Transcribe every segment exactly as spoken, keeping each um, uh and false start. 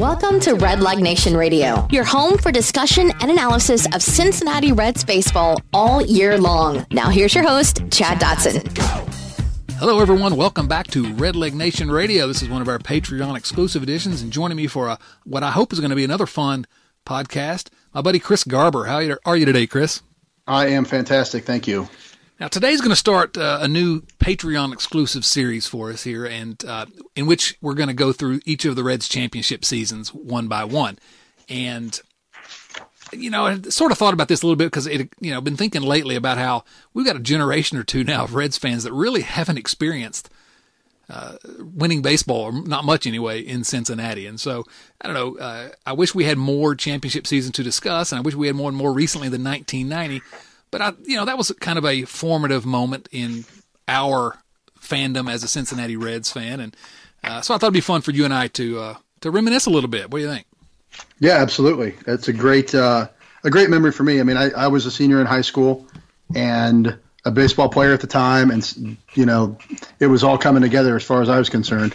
Welcome to Red Leg Nation Radio, your home for discussion and analysis of Cincinnati Reds baseball all year long. Now here's your host, Chad Dotson. Hello, everyone. Welcome back to Red Leg Nation Radio. This is one of our Patreon exclusive editions, and joining me for a, what I hope is going to be another fun podcast, my buddy Chris Garber. How are you today, Chris? I am fantastic. Thank you. Now, today's going to start uh, a new Patreon exclusive series for us here, and uh, in which we're going to go through each of the Reds championship seasons one by one. And, you know, I sort of thought about this a little bit because, it, you know, been thinking lately about how we've got a generation or two now of Reds fans that really haven't experienced uh, winning baseball, or not much anyway, in Cincinnati. And so, I don't know, uh, I wish we had more championship seasons to discuss, and I wish we had more and more recently than nineteen ninety. But, I, you know, that was kind of a formative moment in our fandom as a Cincinnati Reds fan. And uh, so I thought it'd be fun for you and I to uh, to reminisce a little bit. What do you think? Yeah, absolutely. That's a great uh, a great memory for me. I mean, I, I was a senior in high school and a baseball player at the time. And, you know, it was all coming together as far as I was concerned.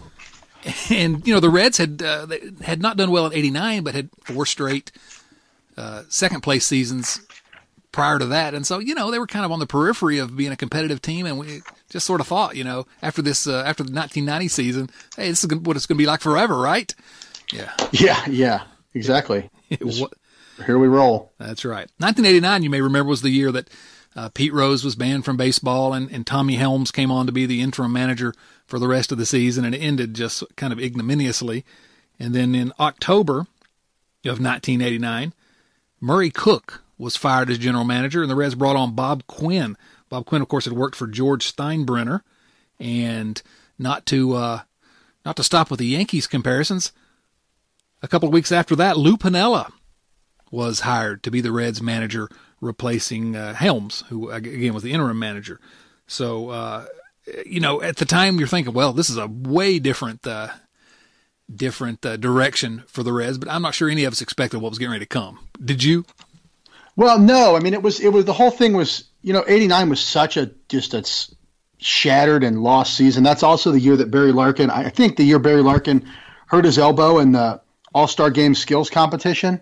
And, you know, the Reds had, uh, they had not done well in eighty-nine, but had four straight uh, second-place seasons prior to that. And so, you know, they were kind of on the periphery of being a competitive team, and we just sort of thought, you know, after this, uh, after the nineteen ninety season, hey, this is what it's going to be like forever, right? Yeah. Yeah, yeah, exactly. Just, here we roll. That's right. nineteen eighty-nine, you may remember, was the year that uh, Pete Rose was banned from baseball, and, and Tommy Helms came on to be the interim manager for the rest of the season, and it ended just kind of ignominiously. And then in October of nineteen eighty-nine, Murray Cook was fired as general manager, and the Reds brought on Bob Quinn. Bob Quinn, of course, had worked for George Steinbrenner, and not to uh, not to stop with the Yankees comparisons, a couple of weeks after that, Lou Piniella was hired to be the Reds manager, replacing uh, Helms, who again was the interim manager. So, uh, you know, at the time you're thinking, well, this is a way different uh, different uh, direction for the Reds, but I'm not sure any of us expected what was getting ready to come. Did you? Well, no, I mean, it was, it was, the whole thing was, you know, eighty-nine was such a, just a shattered and lost season. That's also the year that Barry Larkin, I think the year Barry Larkin hurt his elbow in the All-Star Game skills competition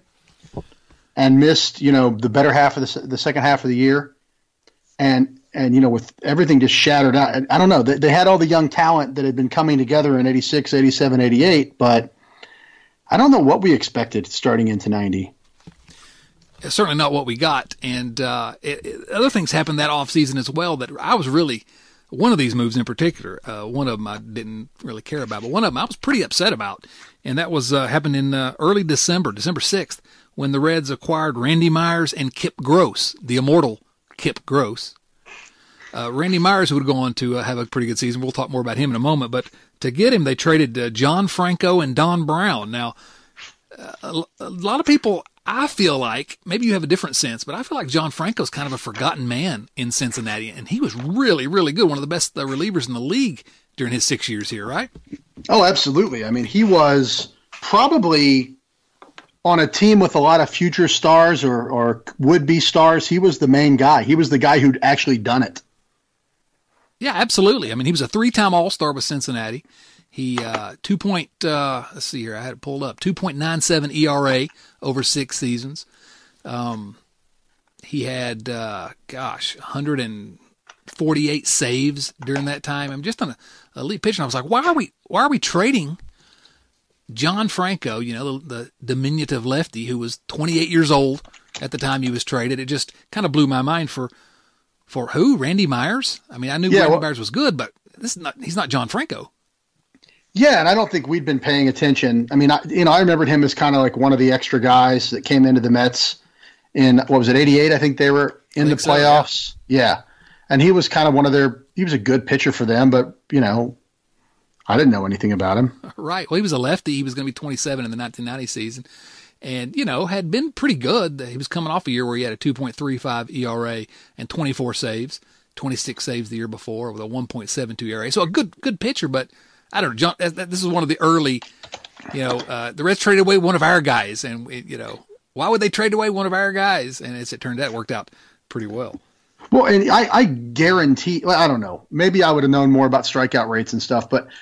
and missed, you know, the better half of the, the second half of the year. And, and, you know, with everything just shattered out, I don't know, they, they had all the young talent that had been coming together in eighty-six, eighty-seven, eighty-eight, but I don't know what we expected starting into ninety. Certainly not what we got. And uh, it, it, other things happened that offseason as well that I was really, one of these moves in particular, uh, one of them I didn't really care about, but one of them I was pretty upset about. And that was uh, happened in uh, early December, December sixth, when the Reds acquired Randy Myers and Kip Gross, the immortal Kip Gross. Uh, Randy Myers would go on to uh, have a pretty good season. We'll talk more about him in a moment. But to get him, they traded uh, John Franco and Don Brown. Now, uh, a, a lot of people, I feel like, maybe you have a different sense, but I feel like John Franco's kind of a forgotten man in Cincinnati, and he was really, really good, one of the best uh, relievers in the league during his six years here, right? Oh, absolutely. I mean, he was probably on a team with a lot of future stars or, or would-be stars. He was the main guy. He was the guy who'd actually done it. Yeah, absolutely. I mean, he was a three-time All-Star with Cincinnati. He, uh, two point, uh, let's see here, I had it pulled up, two point nine seven E R A over six seasons. Um, he had, uh, gosh, one hundred forty-eight saves during that time. I'm just on a elite pitcher. And I was like, why are we, why are we trading John Franco, you know, the, the diminutive lefty who was twenty-eight years old at the time he was traded? It just kind of blew my mind for, for who? Randy Myers? I mean, I knew yeah, Randy well, Myers was good, but this is not, he's not John Franco. Yeah, and I don't think we'd been paying attention. I mean, I, you know, I remembered him as kind of like one of the extra guys that came into the Mets in, what was it, eighty-eight? I think they were in the playoffs. So, yeah. yeah. And he was kind of one of their – he was a good pitcher for them, but, you know, I didn't know anything about him. Right. Well, he was a lefty. He was going to be twenty-seven in the nineteen ninety season and, you know, had been pretty good. He was coming off a year where he had a two point three five E R A and twenty-four saves, twenty-six saves the year before with a one point seven two E R A. So a good good pitcher, but – I don't know, John, this is one of the early, you know, uh, the Reds traded away one of our guys, and, you know, why would they trade away one of our guys? And as it turned out, it worked out pretty well. Well, and I, I guarantee, I don't know, maybe I would have known more about strikeout rates and stuff, but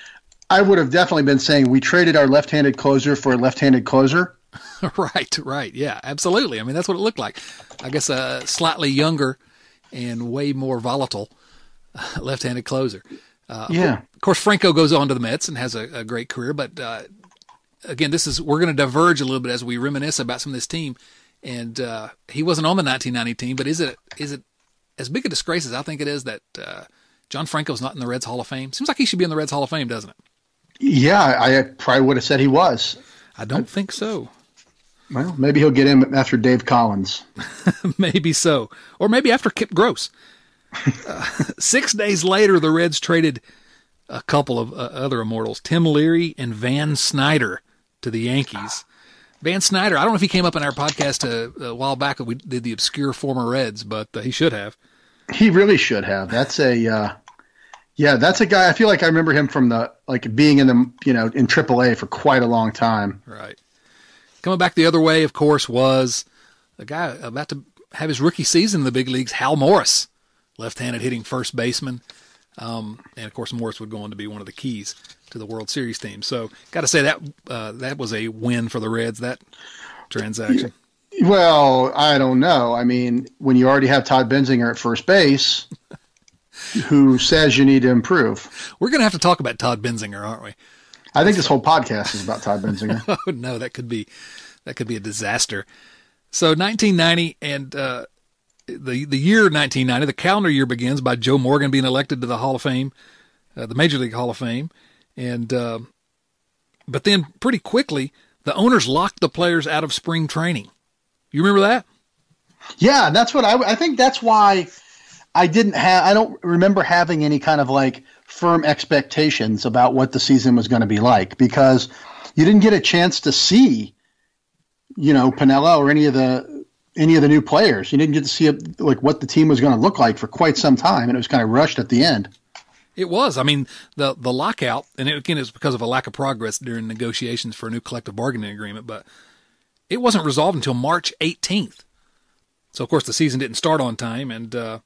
I would have definitely been saying we traded our left-handed closer for a left-handed closer. Right, right. Yeah, absolutely. I mean, that's what it looked like. I guess a slightly younger and way more volatile left-handed closer. Uh, yeah. Of course, Franco goes on to the Mets and has a, a great career. But, uh, again, this is we're going to diverge a little bit as we reminisce about some of this team. And uh, he wasn't on the nineteen ninety team, but is it is it as big a disgrace as I think it is that uh, John Franco's not in the Reds Hall of Fame? Seems like he should be in the Reds Hall of Fame, doesn't it? Yeah, I probably would have said he was. I don't think so. Well, maybe he'll get in after Dave Collins. Maybe so. Or maybe after Kip Gross. uh, six days later, the Reds traded a couple of uh, other immortals, Tim Leary and Van Snyder, to the Yankees. Van Snyder, I don't know if he came up in our podcast a, a while back. We did the obscure former Reds, but uh, he should have. He really should have. That's a, uh, yeah, that's a guy. I feel like I remember him from the, like being in the, you know, in triple A for quite a long time. Right. Coming back the other way, of course, was the guy about to have his rookie season in the big leagues, Hal Morris, left-handed hitting first baseman. Um, and, of course, Morris would go on to be one of the keys to the World Series team. So, got to say that uh, that was a win for the Reds, that transaction. Well, I don't know. I mean, when you already have Todd Benzinger at first base, who says you need to improve? We're going to have to talk about Todd Benzinger, aren't we? I think this whole podcast is about Todd Benzinger. Oh, no, that could be that could be a disaster. So nineteen ninety and uh, the the year nineteen ninety, the calendar year begins by Joe Morgan being elected to the Hall of Fame, uh, the Major League Hall of Fame, and uh, but then pretty quickly the owners locked the players out of spring training. You remember that? Yeah, that's what I I think that's why I didn't have I don't remember having any kind of like firm expectations about what the season was going to be like, because you didn't get a chance to see, you know, Piniella or any of the any of the new players. You didn't get to see it, like what the team was going to look like for quite some time, and it was kind of rushed at the end. It was. I mean, the the lockout, and it, again, it was because of a lack of progress during negotiations for a new collective bargaining agreement, but it wasn't resolved until March eighteenth. So, of course, the season didn't start on time, and uh,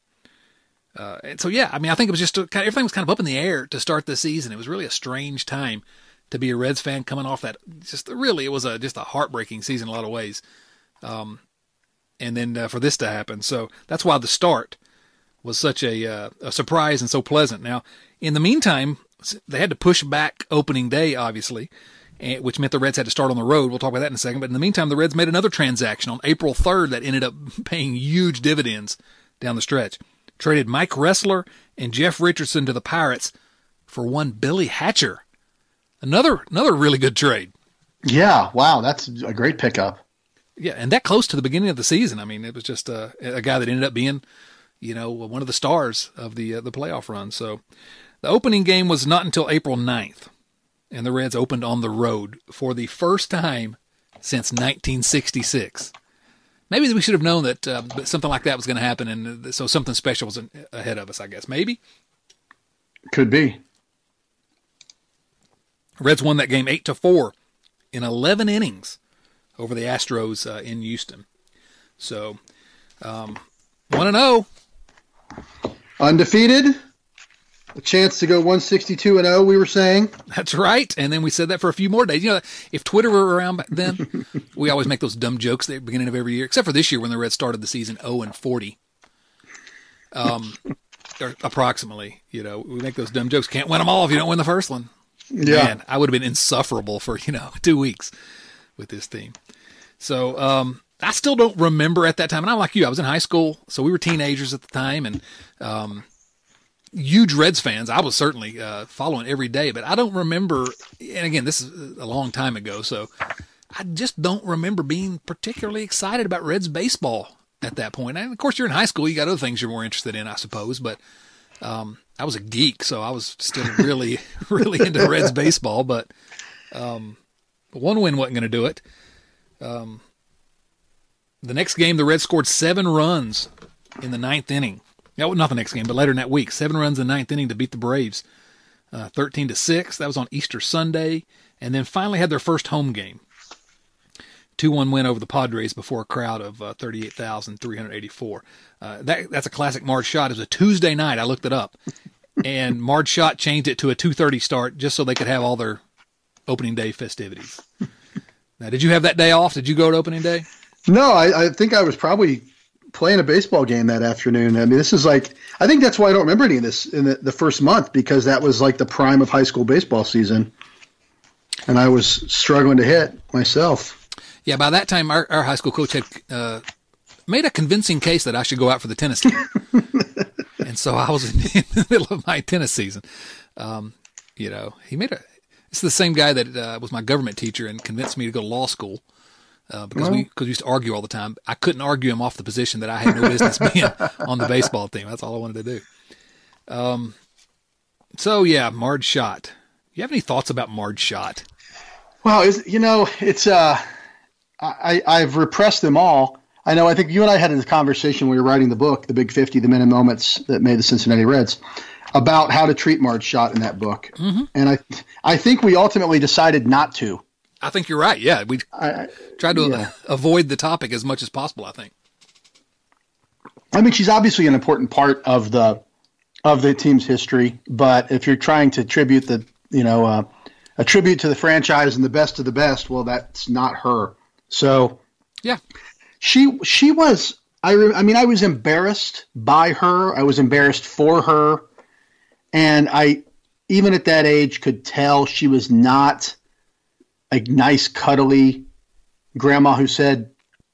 Uh, and so, yeah, I mean, I think it was just a, kind of, everything was kind of up in the air to start the season. It was really a strange time to be a Reds fan coming off that. Just really, it was a just a heartbreaking season in a lot of ways. Um, and then uh, for this to happen, so that's why the start was such a, uh, a surprise and so pleasant. Now, in the meantime, they had to push back opening day, obviously, and, which meant the Reds had to start on the road. We'll talk about that in a second. But in the meantime, the Reds made another transaction on April third that ended up paying huge dividends down the stretch. Traded Mike Ressler and Jeff Richardson to the Pirates for one Billy Hatcher. Another another really good trade. Yeah, wow, that's a great pickup. Yeah, and that close to the beginning of the season. I mean, it was just a, a guy that ended up being, you know, one of the stars of the uh, the playoff run. So the opening game was not until April ninth, and the Reds opened on the road for the first time since nineteen sixty-six. Maybe we should have known that uh, something like that was going to happen, and so something special was ahead of us, I guess. Maybe. Could be. Reds won that game eight to four in eleven innings over the Astros uh, in Houston. So, um, one and oh. Undefeated. A chance to go one sixty-two and oh, we were saying. That's right. And then we said that for a few more days. You know, if Twitter were around back then, we always make those dumb jokes at the beginning of every year, except for this year when the Reds started the season oh and forty. Um, or approximately, you know, we make those dumb jokes. Can't win them all if you don't win the first one. Yeah. Man, I would have been insufferable for, you know, two weeks with this team. So, um, I still don't remember at that time. And I'm like you, I was in high school, so we were teenagers at the time, and, um, huge Reds fans. I was certainly uh, following every day, but I don't remember, and again, this is a long time ago, so I just don't remember being particularly excited about Reds baseball at that point. And of course, you're in high school, you got other things you're more interested in, I suppose, but um, I was a geek, so I was still really, really into Reds baseball, but um, one win wasn't going to do it. Um, the next game, the Reds scored seven runs in the ninth inning. No, not the next game, but later in that week. Seven runs in the ninth inning to beat the Braves, uh, thirteen to six. That was on Easter Sunday. And then finally had their first home game. two one win over the Padres before a crowd of uh, thirty-eight thousand three hundred eighty-four. Uh, that, that's a classic March shot. It was a Tuesday night. I looked it up. and Marge Schott changed it to a two thirty start just so they could have all their opening day festivities. Now, did you have that day off? Did you go to opening day? No, I, I think I was probably playing a baseball game that afternoon. I mean, this is like, I think that's why I don't remember any of this in the, the first month, because that was like the prime of high school baseball season. And I was struggling to hit myself. Yeah, by that time, our, our high school coach had uh, made a convincing case that I should go out for the tennis team. And so I was in the middle of my tennis season. Um, you know, he made a, it's the same guy that uh, was my government teacher and convinced me to go to law school. Uh, because well, we because we used to argue all the time. I couldn't argue him off the position that I had no business being on the baseball team. That's all I wanted to do. Um, so yeah, Marge Schott. You have any thoughts about Marge Schott? Well, is, you know, it's uh, I I've repressed them all. I know. I think you and I had a conversation when we were writing the book, The Big fifty, The Men and Moments That Made the Cincinnati Reds, about how to treat Marge Schott in that book. Mm-hmm. And I I think we ultimately decided not to. I think you're right. Yeah, we I, tried to yeah. avoid the topic as much as possible, I think. I mean, she's obviously an important part of the of the team's history, but if you're trying to tribute the, you know, uh, a tribute to the franchise and the best of the best, well, that's not her. So, yeah, she she was. I re, I mean, I was embarrassed by her. I was embarrassed for her, and I even at that age could tell she was not a nice, cuddly grandma who said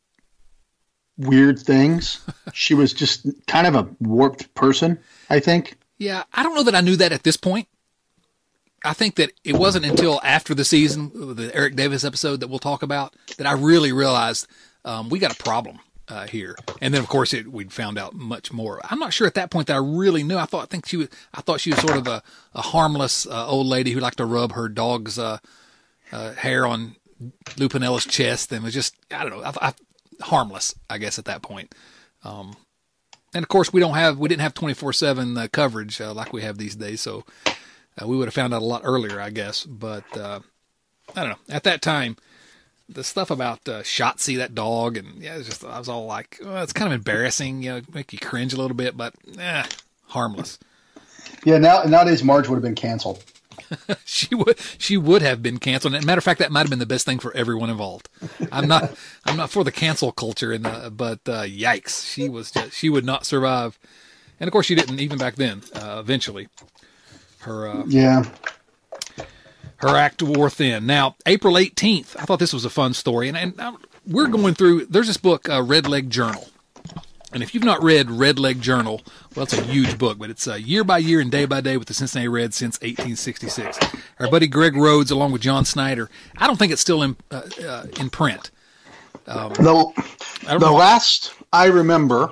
weird things. She was just kind of a warped person, I think. Yeah, I don't know that I knew that at this point. I think that it wasn't until after the season, the Eric Davis episode that we'll talk about, that I really realized um, we got a problem uh, here. And then, of course, it, we'd found out much more. I'm not sure at that point that I really knew. I thought, I think she was. I thought she was sort of a, a harmless uh, old lady who liked to rub her dog's uh, Uh, hair on Lou Pinella's chest, and was just, I don't know, I, I, harmless, I guess, at that point. Um, and of course, we don't have, we didn't have twenty-four seven uh, coverage uh, like we have these days, so uh, we would have found out a lot earlier, I guess. But uh, I don't know. At that time, the stuff about uh, Shotzi, that dog, and yeah, it was just, I was all like, oh, it's kind of embarrassing, you know, make you cringe a little bit, but eh, harmless. Yeah, now nowadays Marge would have been canceled. she would she would have been canceled. As a matter of fact, that might have been the best thing for everyone involved. I'm not I'm not for the cancel culture, in the, but uh, yikes, she was just, she would not survive. And of course, she didn't even back then. Uh, eventually, her uh, yeah her act wore thin. Now, April eighteenth, I thought this was a fun story, and and we're going through. There's this book, uh, Red Leg Journal. And if you've not read Red Leg Journal, well, it's a huge book, but it's uh, year by year and day by day with the Cincinnati Reds since eighteen sixty-six. Our buddy Greg Rhodes, along with John Snyder. I don't think it's still in uh, uh, in print. Um, the the know. last I remember,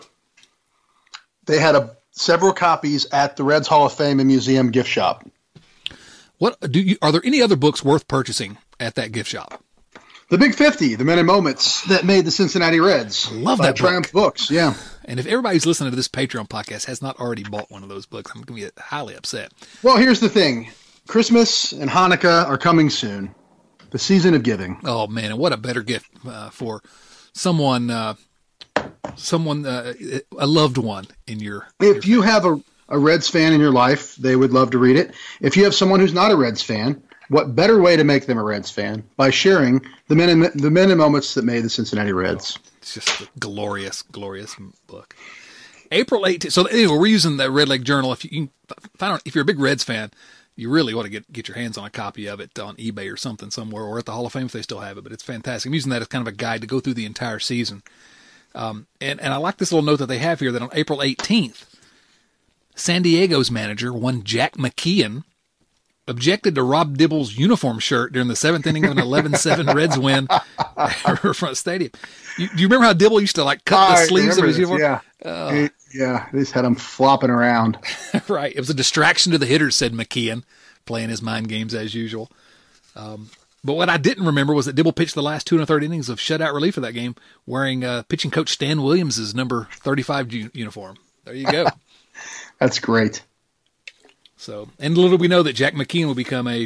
they had a, several copies at the Reds Hall of Fame and Museum gift shop. What do you? Are there any other books worth purchasing at that gift shop? The Big fifty, The Men and Moments That Made the Cincinnati Reds. I love that Triumph book. Books, yeah. And if everybody who's listening to this Patreon podcast has not already bought one of those books, I'm going to be highly upset. Well, here's the thing. Christmas and Hanukkah are coming soon. The season of giving. Oh, man, and what a better gift uh, for someone, uh, someone, uh, a loved one in your If your you have a, a Reds fan in your life, they would love to read it. If you have someone who's not a Reds fan, what better way to make them a Reds fan by sharing the men and the men and moments that made the Cincinnati Reds? Oh, it's just a glorious, glorious book. April eighteenth. So anyway, we're using the Red Leg Journal. If you, you can find out, if you're a big Reds fan, you really want to get get your hands on a copy of it on eBay or something somewhere, or at the Hall of Fame if they still have it. But it's fantastic. I'm using that as kind of a guide to go through the entire season. Um, and and I like this little note that they have here that on April eighteenth, San Diego's manager, one Jack McKeon, objected to Rob Dibble's uniform shirt during the seventh inning of an eleven seven Reds win at Riverfront Stadium. You, do you remember how Dibble used to like cut I the sleeves of his this, uniform? Yeah, uh, it, yeah. They just had him flopping around. Right. It was a distraction to the hitters, said McKeon, playing his mind games as usual. Um, but what I didn't remember was that Dibble pitched the last two and a third innings of shutout relief for that game, wearing uh, pitching coach Stan Williams' number thirty-five u- uniform. There you go. That's great. So, and little we know that Jack McKeon will become a,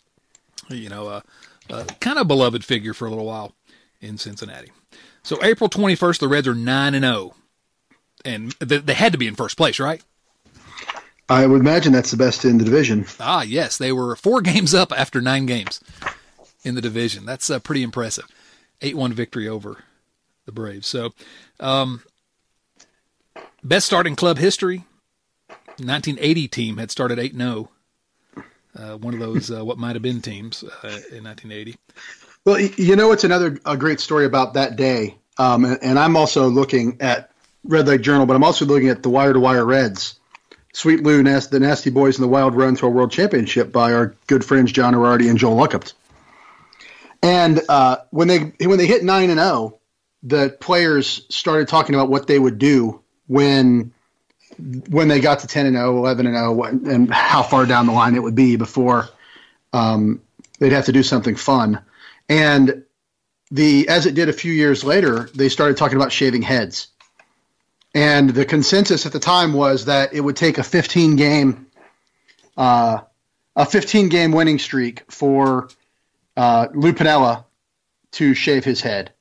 you know, a, a kind of beloved figure for a little while in Cincinnati. So April twenty-first, the Reds are nine and zero, and they, they had to be in first place, right? I would imagine that's the best in the division. Ah, yes. They were four games up after nine games in the division. That's uh, pretty impressive. eight one victory over the Braves. So, um, best start in club history. nineteen eighty team had started eight and oh. Uh, one of those uh, what might have been teams uh, in nineteen eighty. Well, you know, it's another a great story about that day. Um, and, and I'm also looking at Red Leg Journal, but I'm also looking at the Wire to Wire Reds. Sweet Lou, the Nasty Boys, and the Wild Run to a World Championship by our good friends John Arardi and Joel Luckhaupt. And uh, when they when they hit nine and zero, the players started talking about what they would do when when they got to ten and zero, eleven and zero, and how far down the line it would be before um, they'd have to do something fun. And the as it did a few years later, they started talking about shaving heads. And the consensus at the time was that it would take a fifteen game uh, a fifteen game winning streak for uh, Lou Piniella to shave his head.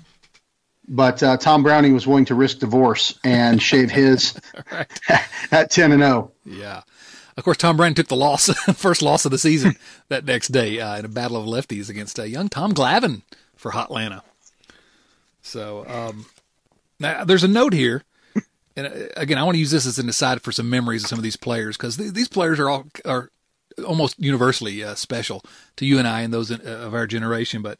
But uh, Tom Browning was willing to risk divorce and shave his right. at ten and zero. Yeah, of course, Tom Browning took the loss, first loss of the season that next day uh, in a battle of lefties against uh, young Tom Glavine for Hotlanta. So um, now there's a note here, and uh, again, I want to use this as an aside for some memories of some of these players because th- these players are all are almost universally uh, special to you and I and those in, uh, of our generation, but.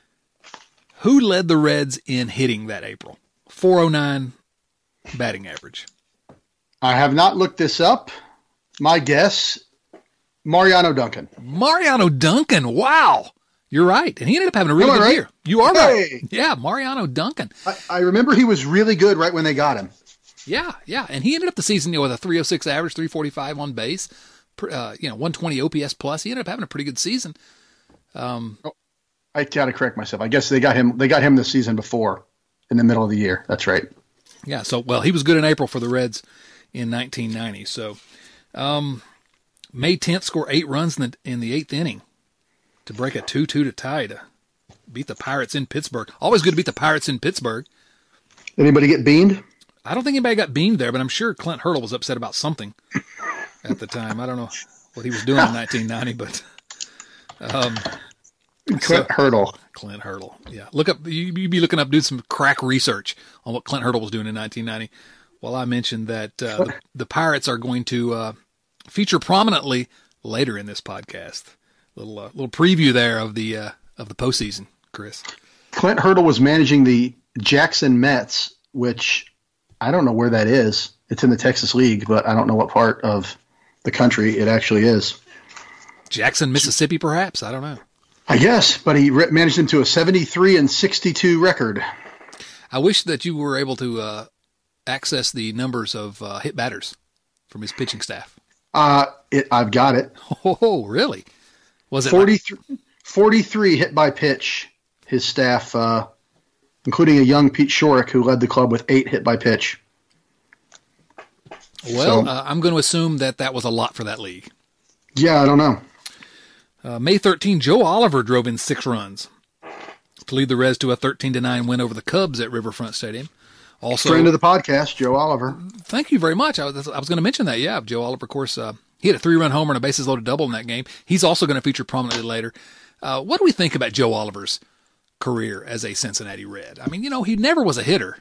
Who led the Reds in hitting that April? four oh nine batting average. I have not looked this up. My guess, Mariano Duncan. Mariano Duncan. Wow. You're right. And he ended up having a really Am I good right? year. You are hey. right. Yeah, Mariano Duncan. I, I remember he was really good right when they got him. Yeah, yeah. And he ended up the season you know, with a three oh six average, three forty-five on base, uh, you know, one twenty O P S plus. He ended up having a pretty good season. Um, oh. I gotta correct myself. I guess they got him. They got him the season before, in the middle of the year. That's right. Yeah. So well, he was good in April for the Reds in nineteen ninety. So um, May tenth, score eight runs in the in the eighth inning to break a two two to tie to beat the Pirates in Pittsburgh. Always good to beat the Pirates in Pittsburgh. Anybody get beamed? I don't think anybody got beamed there, but I'm sure Clint Hurdle was upset about something at the time. I don't know what he was doing in nineteen ninety, but. Um, Clint so, Hurdle. Clint Hurdle. Yeah. Look up, you, you be looking up, do some crack research on what Clint Hurdle was doing in nineteen ninety. Well, I mentioned that uh, the, the Pirates are going to uh, feature prominently later in this podcast. Little uh, little preview there of the uh, of the postseason, Chris. Clint Hurdle was managing the Jackson Mets, which I don't know where that is. It's in the Texas League, but I don't know what part of the country it actually is. Jackson, Mississippi, perhaps? I don't know. I guess, but he re- managed him to a seventy-three and sixty-two record. I wish that you were able to uh, access the numbers of uh, hit batters from his pitching staff. Uh, it, I've got it. Oh, really? Was it forty-three, like- forty-three hit by pitch? His staff, uh, including a young Pete Shorrock, who led the club with eight hit by pitch. Well, so, uh, I'm going to assume that that was a lot for that league. Yeah, I don't know. Uh, May thirteenth, Joe Oliver drove in six runs to lead the Reds to a thirteen to nine win over the Cubs at Riverfront Stadium. Also, friend of the podcast, Joe Oliver. Thank you very much. I was, I was going to mention that. Yeah, Joe Oliver, of course, uh, he had a three-run homer and a bases-loaded double in that game. He's also going to feature prominently later. Uh, what do we think about Joe Oliver's career as a Cincinnati Red? I mean, you know, he never was a hitter.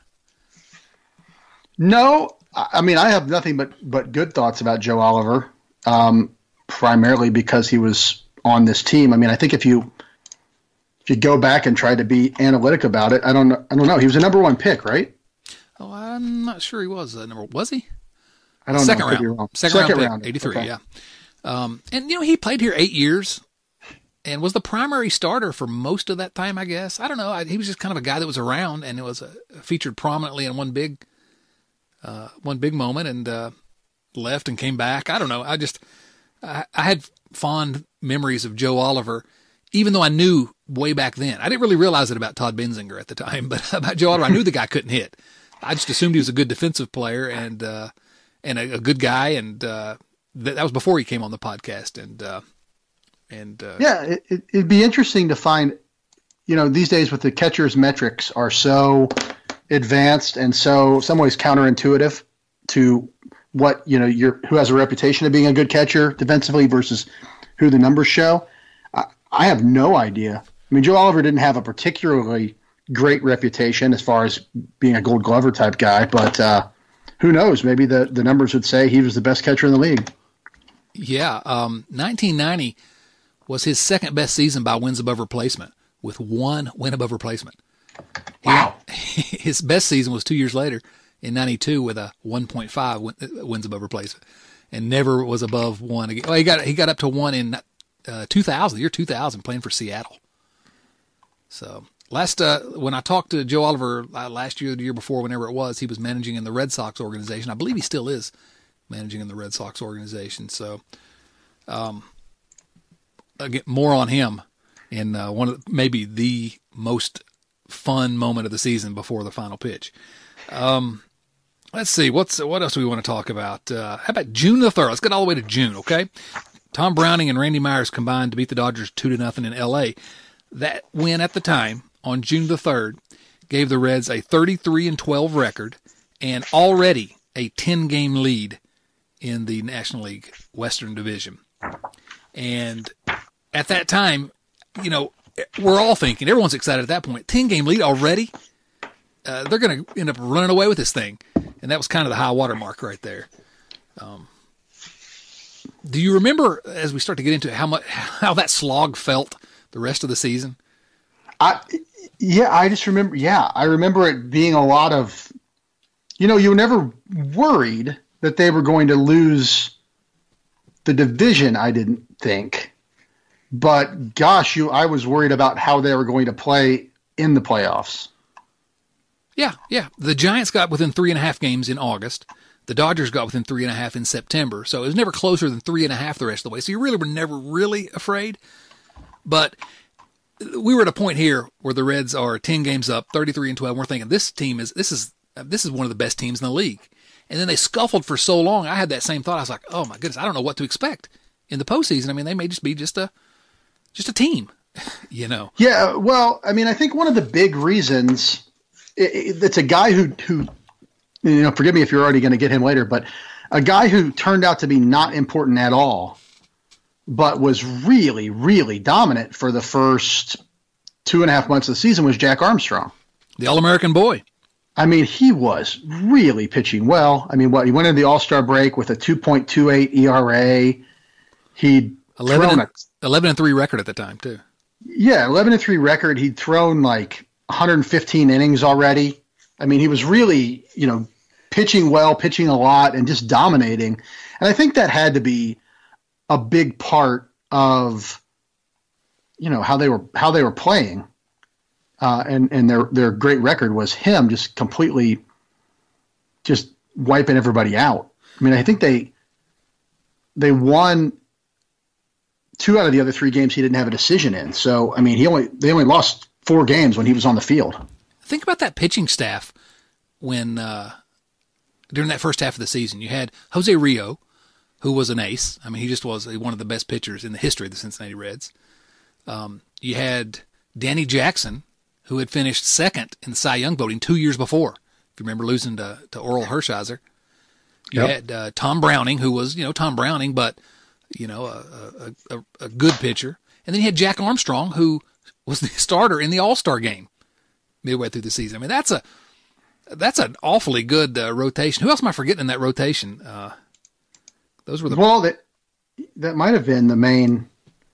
No, I mean, I have nothing but, but good thoughts about Joe Oliver, um, primarily because he was on this team. I mean, I think if you if you go back and try to be analytic about it, I don't know. I don't know. He was a number one pick, right? Oh, I'm not sure he was a number. Was he? I don't Second know. round. Could be wrong. Second, Second round, round. pick, eighty-three. Okay. Yeah. Um, and you know, he played here eight years and was the primary starter for most of that time. I guess I don't know. I, he was just kind of a guy that was around and it was uh, featured prominently in one big, uh, one big moment and uh, left and came back. I don't know. I just I, I had fond memories of Joe Oliver, even though I knew way back then. I didn't really realize it about Todd Benzinger at the time, but about Joe Oliver, I knew the guy couldn't hit. I just assumed he was a good defensive player and uh, and a, a good guy, and uh, th- that was before he came on the podcast. And uh, and uh, yeah, it, it, it'd be interesting to find, you know, these days with the catcher's metrics are so advanced and so some ways counterintuitive to what, you know, you're, who has a reputation of being a good catcher defensively versus who the numbers show. I, I have no idea. I mean, Joe Oliver didn't have a particularly great reputation as far as being a Gold Glover type guy, but uh, who knows? Maybe the, the numbers would say he was the best catcher in the league. Yeah. Um, nineteen ninety was his second best season by wins above replacement with one win above replacement. Wow. He, his best season was two years later in ninety-two with a one point five win, wins above replacement, and never was above one again. Well, he got he got up to one in uh, two thousand, the year two thousand, playing for Seattle. So last uh, when I talked to Joe Oliver uh, last year, the year before, whenever it was, he was managing in the Red Sox organization. I believe he still is managing in the Red Sox organization. So, um, again, more on him in uh, one of the, maybe the most fun moment of the season before the final pitch. Um, let's see, what's what else do we want to talk about? Uh, how about June the third? Let's get all the way to June, okay? Tom Browning and Randy Myers combined to beat the Dodgers two to nothing in L A. That win at the time on June the third gave the Reds a thirty-three and twelve record and already a ten-game lead in the National League Western Division. And at that time, you know, we're all thinking, everyone's excited at that point, ten-game lead already? Uh, they're going to end up running away with this thing. And that was kind of the high water mark right there. Um, do you remember, as we start to get into it, how much how that slog felt the rest of the season? I yeah, I just remember. Yeah, I remember it being a lot of. You know, you were never worried that they were going to lose the division. I didn't think, but gosh, you, I was worried about how they were going to play in the playoffs. Yeah, yeah. The Giants got within three and a half games in August. The Dodgers got within three and a half in September. So it was never closer than three and a half the rest of the way. So you really were never really afraid. But we were at a point here where the Reds are ten games up, thirty-three and twelve. And we're thinking this team is this is this is one of the best teams in the league. And then they scuffled for so long. I had that same thought. I was like, oh my goodness, I don't know what to expect in the postseason. I mean, they may just be just a just a team, you know. Yeah, well, I mean, I think one of the big reasons it, it's a guy who who you know, forgive me if you're already going to get him later, but a guy who turned out to be not important at all, but was really, really dominant for the first two and a half months of the season was Jack Armstrong. The All-American boy. I mean, he was really pitching well. I mean, what he went into the All-Star break with a two point two eight E R A. He'd eleven thrown and, a, eleven and three record at the time, too. Yeah, eleven and three record. He'd thrown like one hundred fifteen innings already. I mean, he was really, you know, pitching well, pitching a lot, and just dominating. And I think that had to be a big part of, you know, how they were how they were playing, uh, and and their their great record was him just completely, just wiping everybody out. I mean, I think they they won two out of the other three games he didn't have a decision in. So I mean, he only they only lost four games when he was on the field. Think about that pitching staff when uh, during that first half of the season. You had Jose Rio, who was an ace. I mean, he just was one of the best pitchers in the history of the Cincinnati Reds. Um, you had Danny Jackson, who had finished second in the Cy Young voting two years before, if you remember losing to, to Oral Hershiser. You yep. had uh, Tom Browning, who was, you know, Tom Browning, but, you know, a, a, a, a good pitcher. And then you had Jack Armstrong, who was the starter in the All-Star game midway through the season. I mean, that's a that's an awfully good uh, rotation. Who else am I forgetting in that rotation? Uh, those were the well, that that might have been the main.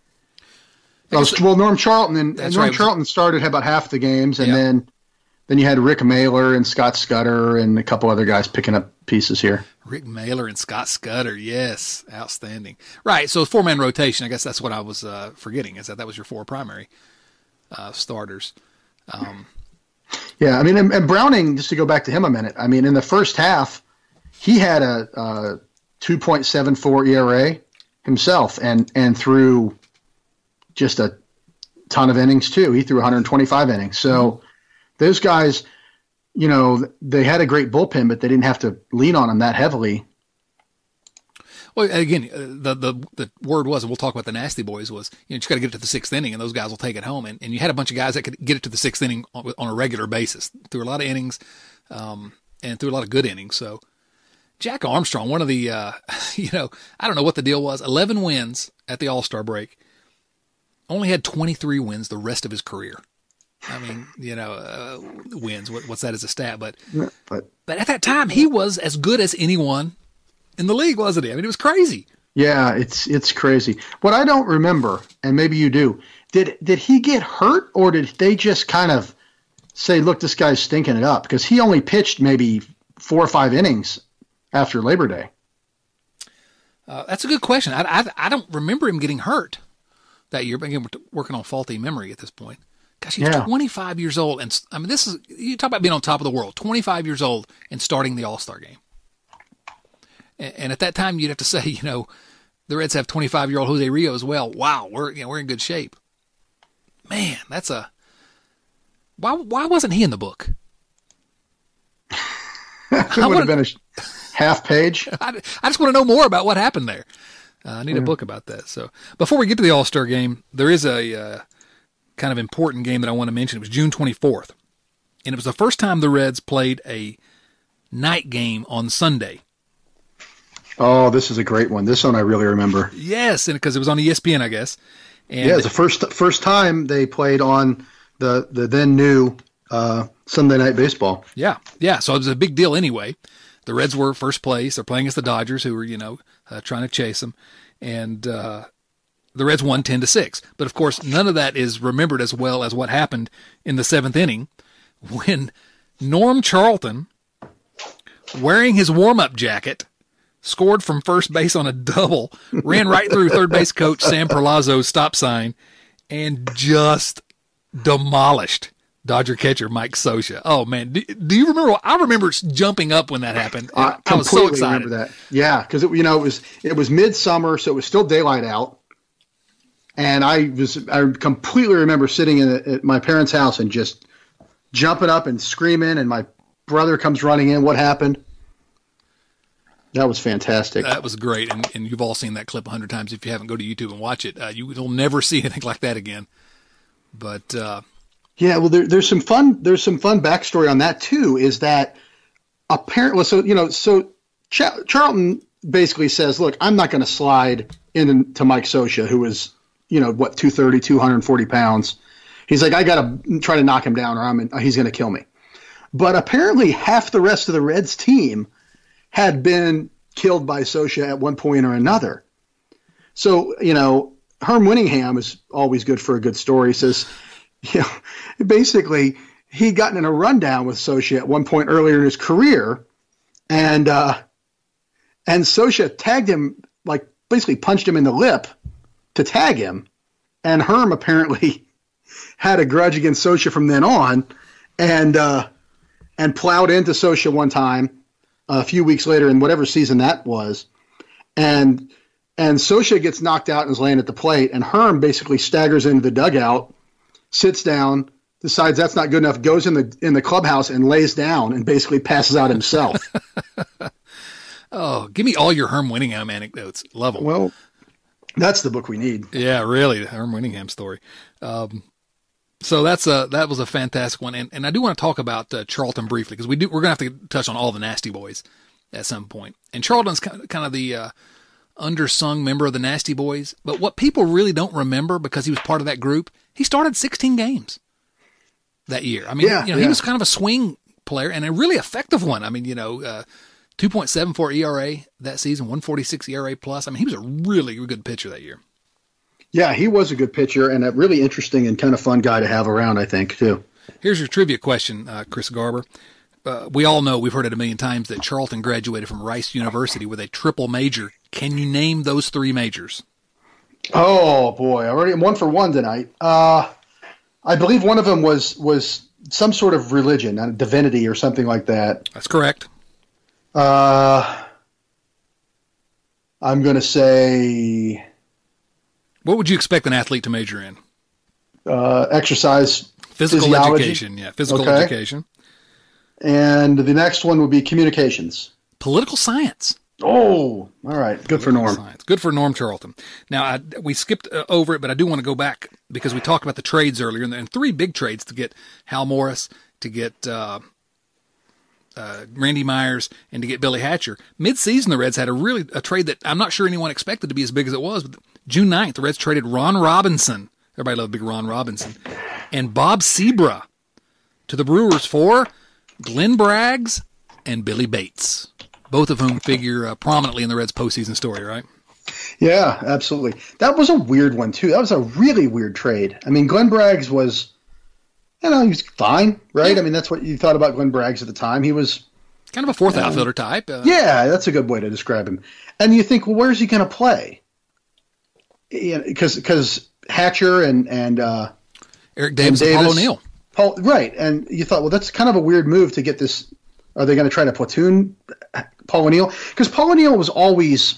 Well, well Norm Charlton and Norm right. Charlton started about half the games, and yeah. then then you had Rick Mailer and Scott Scudder and a couple other guys picking up pieces here. Rick Mailer and Scott Scudder, yes, outstanding. Right, so four man rotation. I guess that's what I was uh, forgetting. Is that that was your four primary uh, starters. Um, Yeah, I mean, and, and Browning, just to go back to him a minute, I mean, in the first half, he had a, a two point seven four E R A himself and, and threw just a ton of innings, too. He threw one hundred twenty-five innings. So mm-hmm. those guys, you know, they had a great bullpen, but they didn't have to lean on them that heavily. Well, again, the the the word was, and we'll talk about the Nasty Boys, was, you know, you just got to get it to the sixth inning, and those guys will take it home. And, and you had a bunch of guys that could get it to the sixth inning on, on a regular basis, through a lot of innings, um, and through a lot of good innings. So, Jack Armstrong, one of the, uh, you know, I don't know what the deal was, eleven wins at the All-Star break, only had twenty-three wins the rest of his career. I mean, you know, uh, wins, what, what's that as a stat? But, yeah, but but at that time, he was as good as anyone in the league, wasn't he? I mean, it was crazy. Yeah, it's it's crazy. What I don't remember, and maybe you do, did did he get hurt, or did they just kind of say, look, this guy's stinking it up? Because he only pitched maybe four or five innings after Labor Day. Uh, that's a good question. I, I, I don't remember him getting hurt that year. But again, we're working on faulty memory at this point. Gosh, he's yeah. twenty-five years old. And I mean, this is, you talk about being on top of the world, twenty-five years old and starting the All-Star game. And, and at that time, you'd have to say, you know, the Reds have twenty-five-year-old Jose Rio as well. Wow, we're you know, we're in good shape. Man, that's a why. Why wasn't he in the book? It would have been a half page. I, I just want to know more about what happened there. Uh, I need yeah. a book about that. So before we get to the All-Star game, there is a uh, kind of important game that I want to mention. It was June twenty-fourth, and it was the first time the Reds played a night game on Sunday. Oh, this is a great one. This one I really remember. Yes, and because it was on E S P N, I guess. And yeah, it's the first first time they played on the the then new uh, Sunday Night Baseball. Yeah, yeah. So it was a big deal anyway. The Reds were first place. They're playing against the Dodgers, who were you know uh, trying to chase them, and uh, the Reds won ten to six. But of course, none of that is remembered as well as what happened in the seventh inning when Norm Charlton, wearing his warm up jacket, scored from first base on a double, ran right through third base coach Sam Perlazzo's stop sign, and just demolished Dodger catcher Mike Scioscia. Oh, man. Do, do you remember? I remember jumping up when that happened. I, I was so excited. Remember that. Yeah, because you know it was it was midsummer, so it was still daylight out, and I was I completely remember sitting in a, at my parents' house and just jumping up and screaming, and my brother comes running in. What happened? That was fantastic. That was great, and, and you've all seen that clip a hundred times. If you haven't, go to YouTube and watch it. Uh, you will never see anything like that again. But uh, yeah, well, there, there's some fun. There's some fun backstory on that too. Is that apparently? So you know, so Ch- Charlton basically says, "Look, I'm not going to slide into Mike Scioscia, who was you know what two thirty, two forty pounds. He's like, I got to try to knock him down, or I'm in, he's going to kill me." But apparently, half the rest of the Reds team had been killed by Scioscia at one point or another. So, you know, Herm Winningham is always good for a good story. He says, you know, basically he'd gotten in a rundown with Scioscia at one point earlier in his career, and uh, and Scioscia tagged him, like basically punched him in the lip to tag him, and Herm apparently had a grudge against Scioscia from then on, and uh, and plowed into Scioscia one time a few weeks later in whatever season that was, and and Scioscia gets knocked out and is laying at the plate, and Herm basically staggers into the dugout, sits down, decides that's not good enough, goes in the in the clubhouse and lays down and basically passes out himself. Oh, give me all your Herm Winningham anecdotes. Love them. Well, that's the book we need. Yeah, really, the Herm Winningham story. Um, So that's a that was a fantastic one, and and I do want to talk about uh, Charlton briefly because we do we're gonna have to touch on all the Nasty Boys at some point. And Charlton's kind of, kind of the uh, undersung member of the Nasty Boys, but what people really don't remember because he was part of that group, he started sixteen games that year. I mean, yeah, you know, yeah. he was kind of a swing player and a really effective one. I mean, you know, uh, two point seven four E R A that season, one forty-six E R A plus. I mean, he was a really good pitcher that year. Yeah, he was a good pitcher and a really interesting and kind of fun guy to have around, I think, too. Here's your trivia question, uh, Chris Garber. Uh, we all know, we've heard it a million times, that Charlton graduated from Rice University with a triple major. Can you name those three majors? Oh, boy. I already am one for one tonight. Uh, I believe one of them was was some sort of religion, a divinity or something like that. That's correct. Uh, I'm going to say... What would you expect an athlete to major in? Uh, exercise, physical physiology. education. Yeah, physical okay. education. And the next one would be communications. Political science. Oh, all right. Good Political for Norm. Science. Good for Norm Charlton. Now, I, we skipped uh, over it, but I do want to go back because we talked about the trades earlier, and, and three big trades to get Hal Morris, to get uh, uh, Randy Myers and to get Billy Hatcher. Mid-season, the Reds had a really a trade that I'm not sure anyone expected to be as big as it was. But June ninth, the Reds traded Ron Robinson. Everybody loved big Ron Robinson. And Bob Sebra to the Brewers for Glenn Braggs and Billy Bates, both of whom figure uh, prominently in the Reds' postseason story, right? Yeah, absolutely. That was a weird one, too. That was a really weird trade. I mean, Glenn Braggs was, you know, he was fine, right? Yeah. I mean, that's what you thought about Glenn Braggs at the time. He was kind of a fourth uh, outfielder type. Uh, yeah, that's a good way to describe him. And you think, well, where's he going to play? Because because Hatcher and and uh, Eric Davis and, Davis, Paul O'Neill. Paul, right. And you thought, well, that's kind of a weird move to get this. Are they going to try to platoon Paul O'Neill? Because Paul O'Neill was always,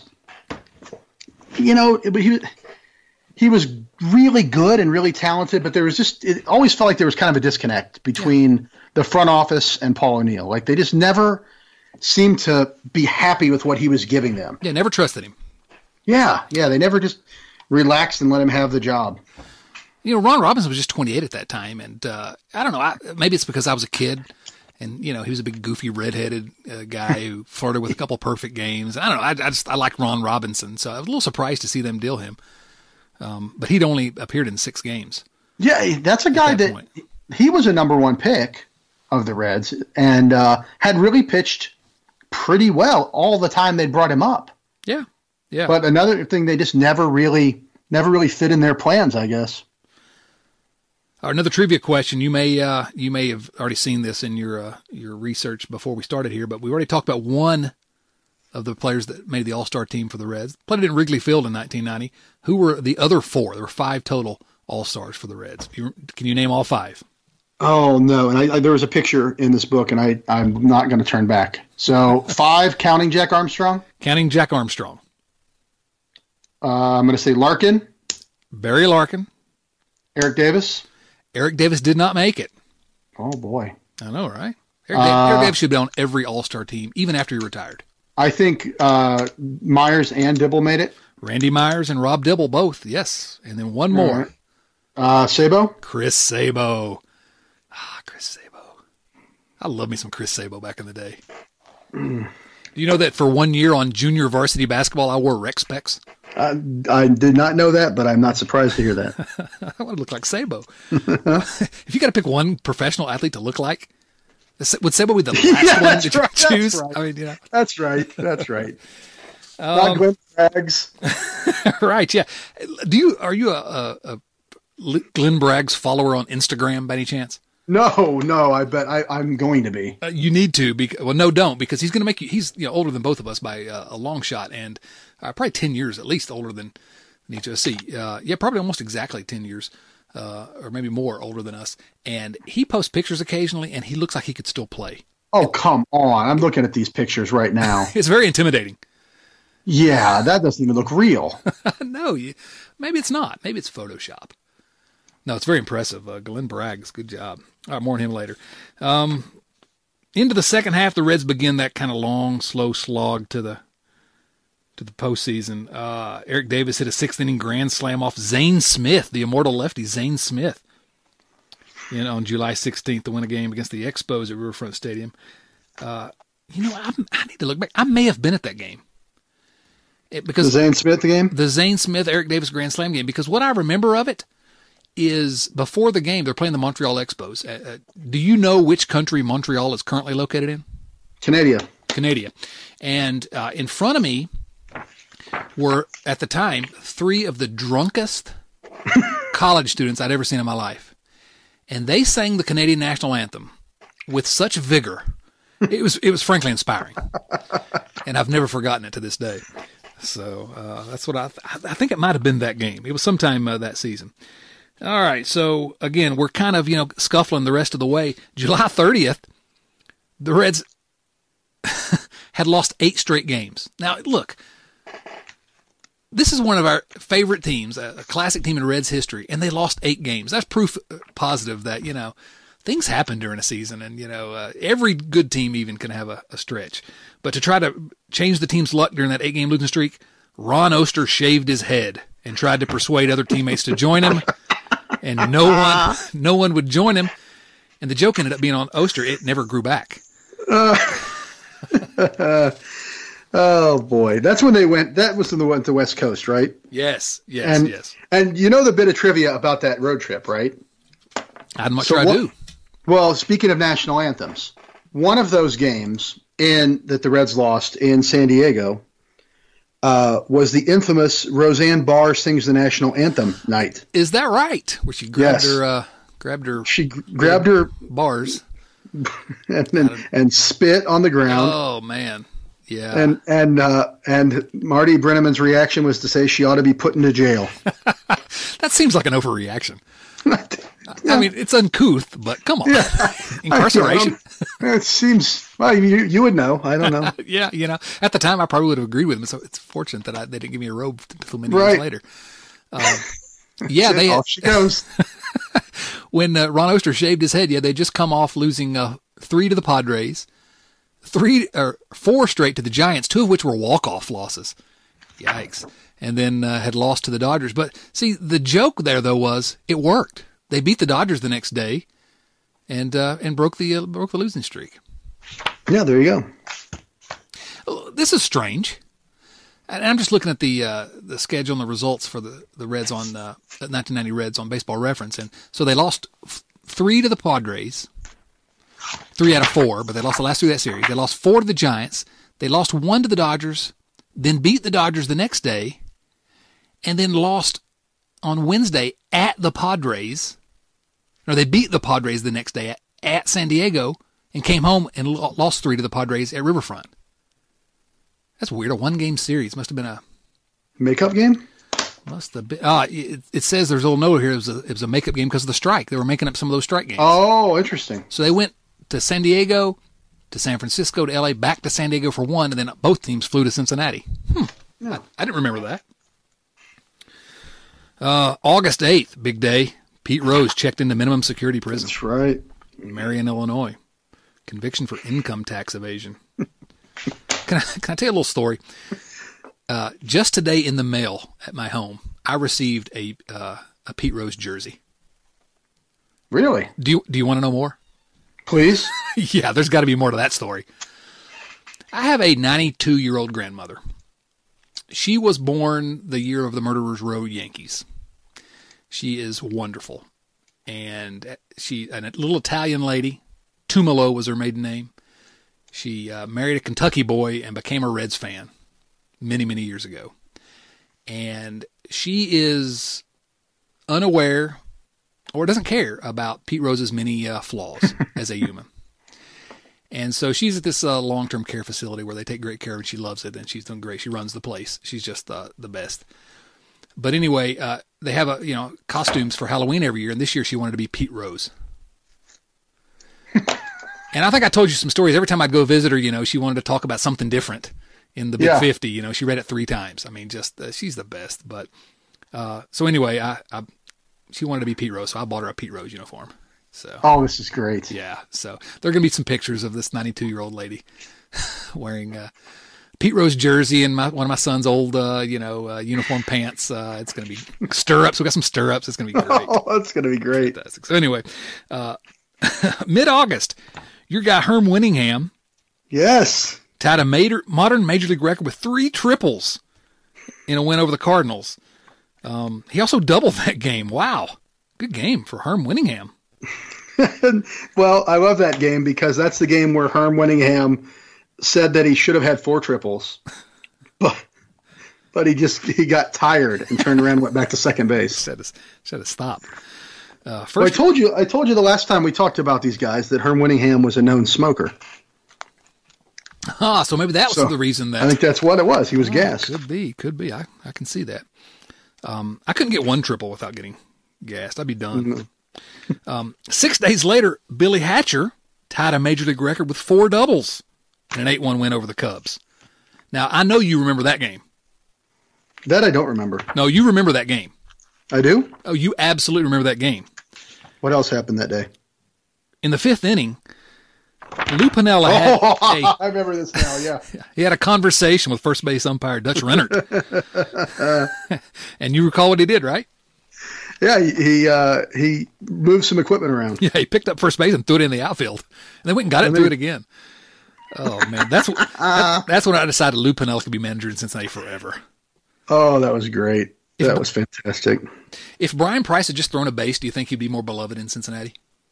you know, he, he was really good and really talented, but there was just, it always felt like there was kind of a disconnect between yeah. the front office and Paul O'Neill. Like they just never seemed to be happy with what he was giving them. Yeah, never trusted him. Yeah, yeah. They never just relaxed and let him have the job. You know, Ron Robinson was just twenty-eight at that time, and uh, I don't know, I, maybe it's because I was a kid, and, you know, he was a big, goofy, redheaded uh, guy who flirted with a couple perfect games. I don't know, I, I just, I like Ron Robinson, so I was a little surprised to see them deal him. Um, but he'd only appeared in six games. Yeah, that's a guy that, that he was a number one pick of the Reds, and uh, had really pitched pretty well all the time they brought him up. Yeah, yeah. But another thing, they just never really, never really fit in their plans, I guess. Another trivia question. You may uh, you may have already seen this in your uh, your research before we started here, but we already talked about one of the players that made the All-Star team for the Reds. Played it in Wrigley Field in nineteen ninety. Who were the other four? There were five total All-Stars for the Reds. You, can you name all five? Oh, no. And I, I, there was a picture in this book, and I, I'm not going to turn back. So five, counting Jack Armstrong? Counting Jack Armstrong. Uh, I'm going to say Larkin. Barry Larkin. Eric Davis. Eric Davis did not make it. Oh, boy. I know, right? Eric, uh, Eric Davis should be on every All-Star team, even after he retired. I think uh, Myers and Dibble made it. Randy Myers and Rob Dibble both, yes. And then one more. Right. Uh, Sabo? Chris Sabo. Ah, Chris Sabo. I love me some Chris Sabo back in the day. Mm. Do you know that for one year on junior varsity basketball, I wore rec specs? Uh, I did not know that, but I'm not surprised to hear that. I want to look like Sabo. If you got to pick one professional athlete to look like, would Sabo be the last yeah, one that you right, choose? Right. I mean, you know. That's right. That's right. Um, not Glenn Braggs. Right, yeah. Do you are you a, a, a Glenn Braggs follower on Instagram by any chance? No, no. I bet I, I'm going to be. Uh, you need to. Because, well, no, don't, because he's going to make you. He's you know older than both of us by uh, a long shot, and uh, probably ten years at least older than each of us. See, uh, yeah, probably almost exactly ten years, uh, or maybe more older than us. And he posts pictures occasionally, and he looks like he could still play. Oh, come on! I'm looking at these pictures right now. It's very intimidating. Yeah, that doesn't even look real. No, you, maybe it's not. Maybe it's Photoshop. No, it's very impressive. Uh, Glenn Braggs, good job. All right, more on him later. Um, into the second half, the Reds begin that kind of long, slow slog to the to the postseason. Uh, Eric Davis hit a sixth-inning grand slam off Zane Smith, the immortal lefty, Zane Smith, you know, on July sixteenth to win a game against the Expos at Riverfront Stadium. Uh, you know, I'm, I need to look back. I may have been at that game. It, because the Zane Smith game? The Zane Smith, Eric Davis grand slam game, because what I remember of it is before the game, they're playing the Montreal Expos. Uh, uh, do you know which country Montreal is currently located in? Canada. Canada. And uh, in front of me were, at the time, three of the drunkest college students I'd ever seen in my life. And they sang the Canadian national anthem with such vigor. It was, it was frankly inspiring. And I've never forgotten it to this day. So uh, that's what I, th- I think it might have been that game. It was sometime uh, that season. All right, so again, we're kind of, you know, scuffling the rest of the way. July thirtieth, the Reds had lost eight straight games. Now, look, this is one of our favorite teams, a classic team in Reds history, and they lost eight games. That's proof positive that, you know, things happen during a season, and, you know, uh, every good team even can have a, a stretch. But to try to change the team's luck during that eight-game losing streak, Ron Oster shaved his head and tried to persuade other teammates to join him. And no one, no one would join him. And the joke ended up being on Oster. It never grew back. Uh, oh boy, that's when they went. That was when they went to the West Coast, right? Yes, yes, and, yes. And you know the bit of trivia about that road trip, right? I'm not so sure I what, do. Well, speaking of national anthems, one of those games in that the Reds lost in San Diego uh, was the infamous Roseanne Barr sings the national anthem night. Is that right? Where she grabbed Yes. her, uh, grabbed her, She g- grabbed her bars. and, and, and spit on the ground. Oh man, yeah. And and uh, and Marty Brenneman's reaction was to say she ought to be put into jail. That seems like an overreaction. I mean, it's uncouth, but come on, Yeah. incarceration. It seems. Well, you you would know. I don't know. Yeah, you know, at the time I probably would have agreed with him. So it's fortunate that I, they didn't give me a robe until many Right. years later. Uh, yeah, they Off she goes. when uh, Ron Oster shaved his head. Yeah, they just come off losing uh, three to the Padres, three or four straight to the Giants, two of which were walk-off losses. Yikes! And then uh, had lost to the Dodgers. But see, the joke there though was it worked. They beat the Dodgers the next day, and uh, and broke the uh, broke the losing streak. Yeah, there you go. This is strange. And I'm just looking at the uh, the schedule and the results for the, the Reds on uh, nineteen ninety Reds on Baseball Reference, and so they lost f- three to the Padres, three out of four, but they lost the last three of that series. They lost four to the Giants. They lost one to the Dodgers, then beat the Dodgers the next day, and then lost on Wednesday at the Padres. No, they beat the Padres the next day at, at San Diego and came home and lo- lost three to the Padres at Riverfront. That's weird. A one-game series must have been a makeup game. Must have been. Ah, it, it says there's a little note here. It was a, it was a makeup game because of the strike. They were making up some of those strike games. Oh, interesting. So they went to San Diego, to San Francisco, to L A, back to San Diego for one, and then both teams flew to Cincinnati. Hmm. Yeah. I, I didn't remember that. Uh, August eighth, big day. Pete Rose checked into minimum security prison. That's right. In Marion, Illinois. Conviction for income tax evasion. Can I, can I tell you a little story? Uh, just today in the mail at my home, I received a uh, a Pete Rose jersey. Really? Do you do you want to know more? Please. Yeah, there's got to be more to that story. I have a ninety-two-year-old grandmother. She was born the year of the Murderers Row Yankees. She is wonderful. And she, a little Italian lady, Tumalo was her maiden name. She uh, married a Kentucky boy and became a Reds fan many, many years ago. And she is unaware or doesn't care about Pete Rose's many uh, flaws as a human. And so she's at this uh, long-term care facility where they take great care of her, and she loves it, and she's doing great. She runs the place. She's just uh, the best. But anyway, uh, they have a you know costumes for Halloween every year, and this year she wanted to be Pete Rose. And I think I told you some stories. Every time I'd go visit her, you know, she wanted to talk about something different in the Big Yeah. fifty. You know, she read it three times. I mean, just uh, she's the best. But uh, so anyway, I, I she wanted to be Pete Rose, so I bought her a Pete Rose uniform. So oh, this is great. yeah, so there are gonna be some pictures of this ninety-two-year-old lady wearing a Pete Rose jersey and my, one of my son's old, uh, you know, uh, uniform pants. Uh, it's gonna be stirrups. We got some stirrups. It's gonna be great. Oh, that's going to be great. Fantastic. So anyway, uh, mid-August, your guy Herm Winningham Yes. tied a major, modern major league record with three triples in a win over the Cardinals. Um, he also doubled that game. Wow, good game for Herm Winningham. Well, I love that game because that's the game where Herm Winningham said that he should have had four triples, but but he just he got tired and turned around and went back to second base. Said to, said to stop. Uh, Well, I first, told you I told you the last time we talked about these guys that Herm Winningham was a known smoker. ah, so maybe that was So, the reason that I think that's what it was. He was Oh, gassed. Could be, could be. I, I can see that. Um, I couldn't get one triple without getting gassed. I'd be done. Mm-hmm. Um, six days later, Billy Hatcher tied a major league record with four doubles in an eight one win over the Cubs. Now, I know you remember that game. That I don't remember. No, you remember that game. I do? Oh, you absolutely remember that game. What else happened that day? In the fifth inning, Lou Piniella had Oh, a, I remember this now, yeah. he had a conversation with first base umpire Dutch Rennert. And you recall what he did, right? Yeah, he he, uh, he moved some equipment around. Yeah, he picked up first base and threw it in the outfield. And they went and got it and And threw they- it again. Oh man, that's that, that's when I decided Lou Piniella could be manager in Cincinnati forever. Oh, that was great. If, that was fantastic. If Brian Price had just thrown a base, do you think he'd be more beloved in Cincinnati?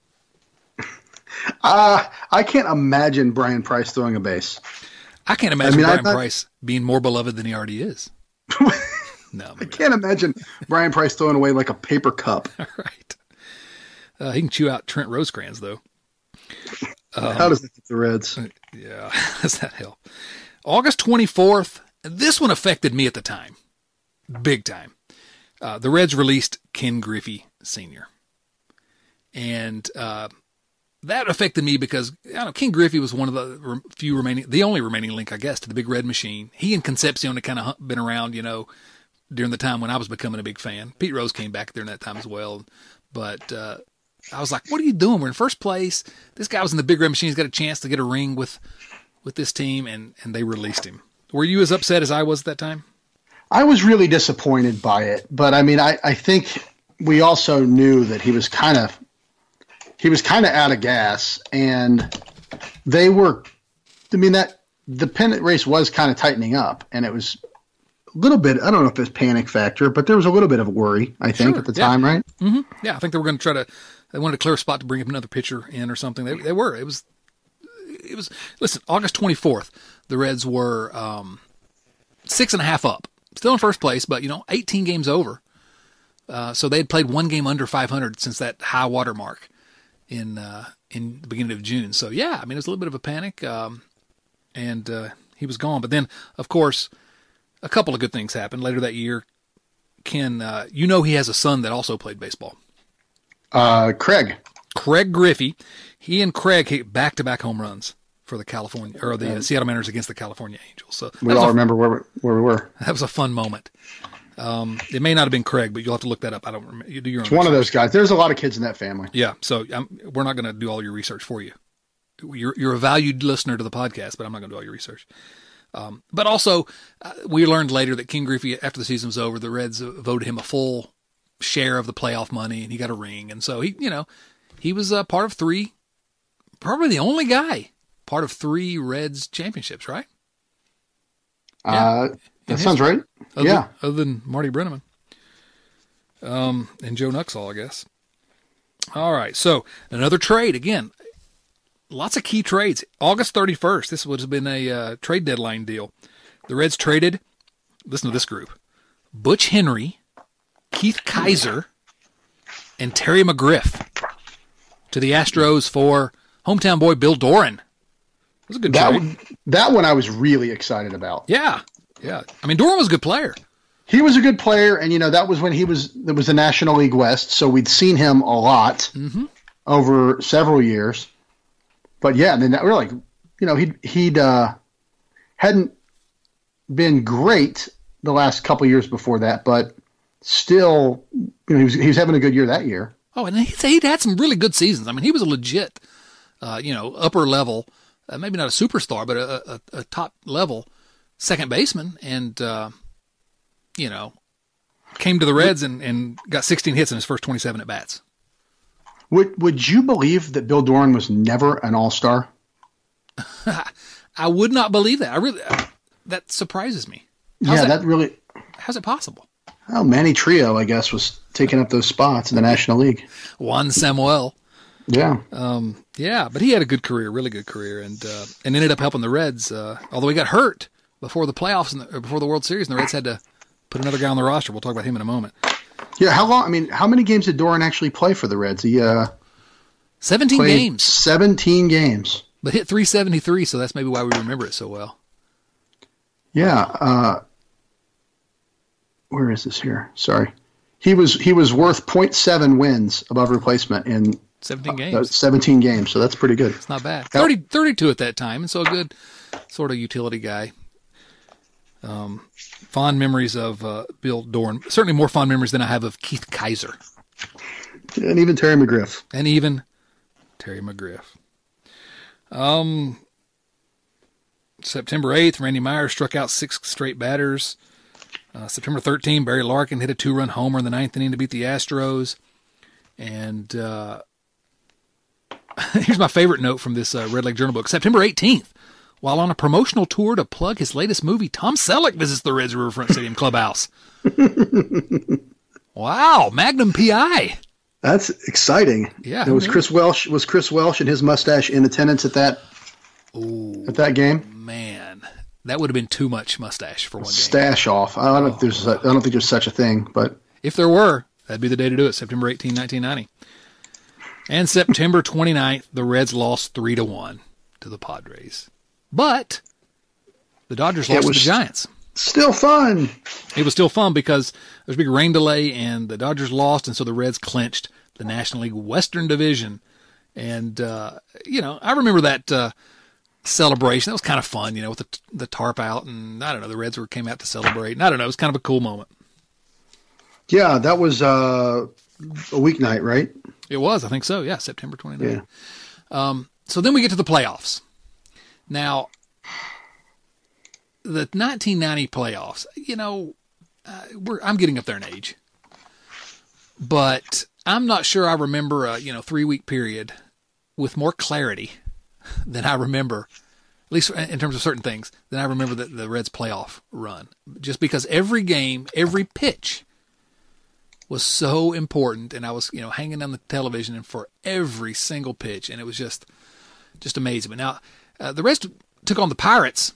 Uh, I can't imagine Brian Price throwing a base. I can't imagine I mean, Brian not, Price being more beloved than he already is. No, I can't imagine Brian Price throwing away like a paper cup. Right. Uh, he can chew out Trent Rosecrans, though. Um, How does that get the Reds? Yeah, how does that help? August twenty-fourth, this one affected me at the time. Big time. Uh, the Reds released Ken Griffey Senior And uh, that affected me because I don't know, Ken Griffey was one of the few remaining, the only remaining link, I guess, to the Big Red Machine. He and Concepcion had kind of been around, you know, during the time when I was becoming a big fan. Pete Rose came back during that time as well. But uh, I was like, what are you doing? We're in first place. This guy was in the Big Red Machine. He's got a chance to get a ring with with this team, and, and they released him. Were you as upset as I was at that time? I was really disappointed by it. But, I mean, I, I think we also knew that he was kind of he was kind of out of gas. And they were – I mean, that the pennant race was kind of tightening up, and it was – a little bit, I don't know if it's panic factor, but there was a little bit of worry, I think, sure, at the yeah. time, right? Mm-hmm. Yeah, I think they were going to try to, they wanted a clear spot to bring up another pitcher in or something. They, they were. It was, it was, listen, August twenty-fourth, the Reds were um, six and a half up. Still in first place, but, you know, eighteen games over. Uh, so they had played one game under five hundred since that high water mark in, uh, in the beginning of June. So, yeah, I mean, it was a little bit of a panic, um, and uh, he was gone. But then, of course, a couple of good things happened later that year. Ken, uh, you know he has a son that also played baseball. Uh, Craig. Craig Griffey. He and Craig hit back-to-back home runs for the California or the uh, Seattle Mariners against the California Angels. So we all a, remember where we, where we were. That was a fun moment. Um, it may not have been Craig, but you'll have to look that up. I don't remember. You do your own. It's research. One of those guys. There's a lot of kids in that family. Yeah, so um, we're not going to do all your research for you. You're, you're a valued listener to the podcast, but I'm not going to do all your research. Um, but also, uh, we learned later that Ken Griffey, after the season was over, the Reds voted him a full share of the playoff money, and he got a ring. And so he, you know, he was uh, part of three, probably the only guy, part of three Reds championships, right? Yeah. Uh, that sounds right. Other, yeah. Other than Marty Brennaman. Um, and Joe Nuxall, I guess. All right. So another trade again. Lots of key trades. August thirty-first, this would have been a uh, trade deadline deal. The Reds traded, listen to this group, Butch Henry, Keith Kaiser, and Terry McGriff to the Astros for hometown boy Bill Doran. It was a good that trade. One, that one I was really excited about. Yeah, yeah. I mean, Doran was a good player. He was a good player, and, you know, that was when he was, it was the National League West, so we'd seen him a lot mm-hmm. over several years. But yeah, I mean, we're like, you know, he'd he'd uh, hadn't been great the last couple of years before that, but still, you know, he was he was having a good year that year. Oh, and he'd, he'd had some really good seasons. I mean, he was a legit, uh, you know, upper level, uh, maybe not a superstar, but a, a, a top level second baseman, and uh, you know, came to the Reds and, and got sixteen hits in his first twenty-seven at bats. Would Would you believe that Bill Doran was never an all-star? I would not believe that. I really that surprises me. How's yeah, that, that really. How's it possible? Oh, Manny Trio, I guess, was taking up those spots in the National League. Juan Samuel. Yeah. Um, yeah, but he had a good career, really good career, and uh, and ended up helping the Reds. Uh, although he got hurt before the playoffs and the, or before the World Series, and the Reds had to put another guy on the roster. We'll talk about him in a moment. Yeah, how long? I mean, how many games did Doran actually play for the Reds? He uh, seventeen games. Seventeen games, but hit three seventy-three. So that's maybe why we remember it so well. Yeah. Uh, where is this here? Sorry, he was he was worth point seven wins above replacement in seventeen games. Uh, seventeen games. So that's pretty good. It's not bad. thirty, thirty-two at that time, and so a good sort of utility guy. Um, fond memories of uh, Bill Doran. Certainly more fond memories than I have of Keith Kaiser. And even Terry McGriff. And even Terry McGriff. Um, September eighth, Randy Myers struck out six straight batters. Uh, September thirteenth, Barry Larkin hit a two-run homer in the ninth inning to beat the Astros. And uh, here's my favorite note from this uh, Red Leg Journal book. September eighteenth, While on a promotional tour to plug his latest movie, Tom Selleck visits the Reds Riverfront Stadium clubhouse. Wow, Magnum P I. That's exciting. Yeah, it was Chris Welsh. Was Chris Welsh and his mustache in attendance at that Ooh, at that game? Man, that would have been too much mustache for one game. Stash off. I don't. Oh, there's. A, I don't think there's such a thing. But if there were, that'd be the day to do it. September eighteenth, nineteen ninety. And September twenty-ninth, the Reds lost three to one to the Padres. But the Dodgers lost to the Giants. Still fun. It was still fun because there was a big rain delay and the Dodgers lost, and so the Reds clinched the National League Western Division. And, uh, you know, I remember that uh, celebration. That was kind of fun, you know, with the, the tarp out. And, I don't know, the Reds were, came out to celebrate. And I don't know, it was kind of a cool moment. Yeah, that was uh, a weeknight, right? It was, I think so, yeah, September twenty-ninth. Yeah. Um, so then we get to the playoffs. Now, the nineteen ninety playoffs, you know, uh, we're, I'm getting up there in age, but I'm not sure I remember a, you know, three week period with more clarity than I remember, at least in terms of certain things, than I remember the, the Reds playoff run, just because every game, every pitch was so important. And I was, you know, hanging on the television and for every single pitch. And it was just, just amazing. But now uh, the Reds took on the Pirates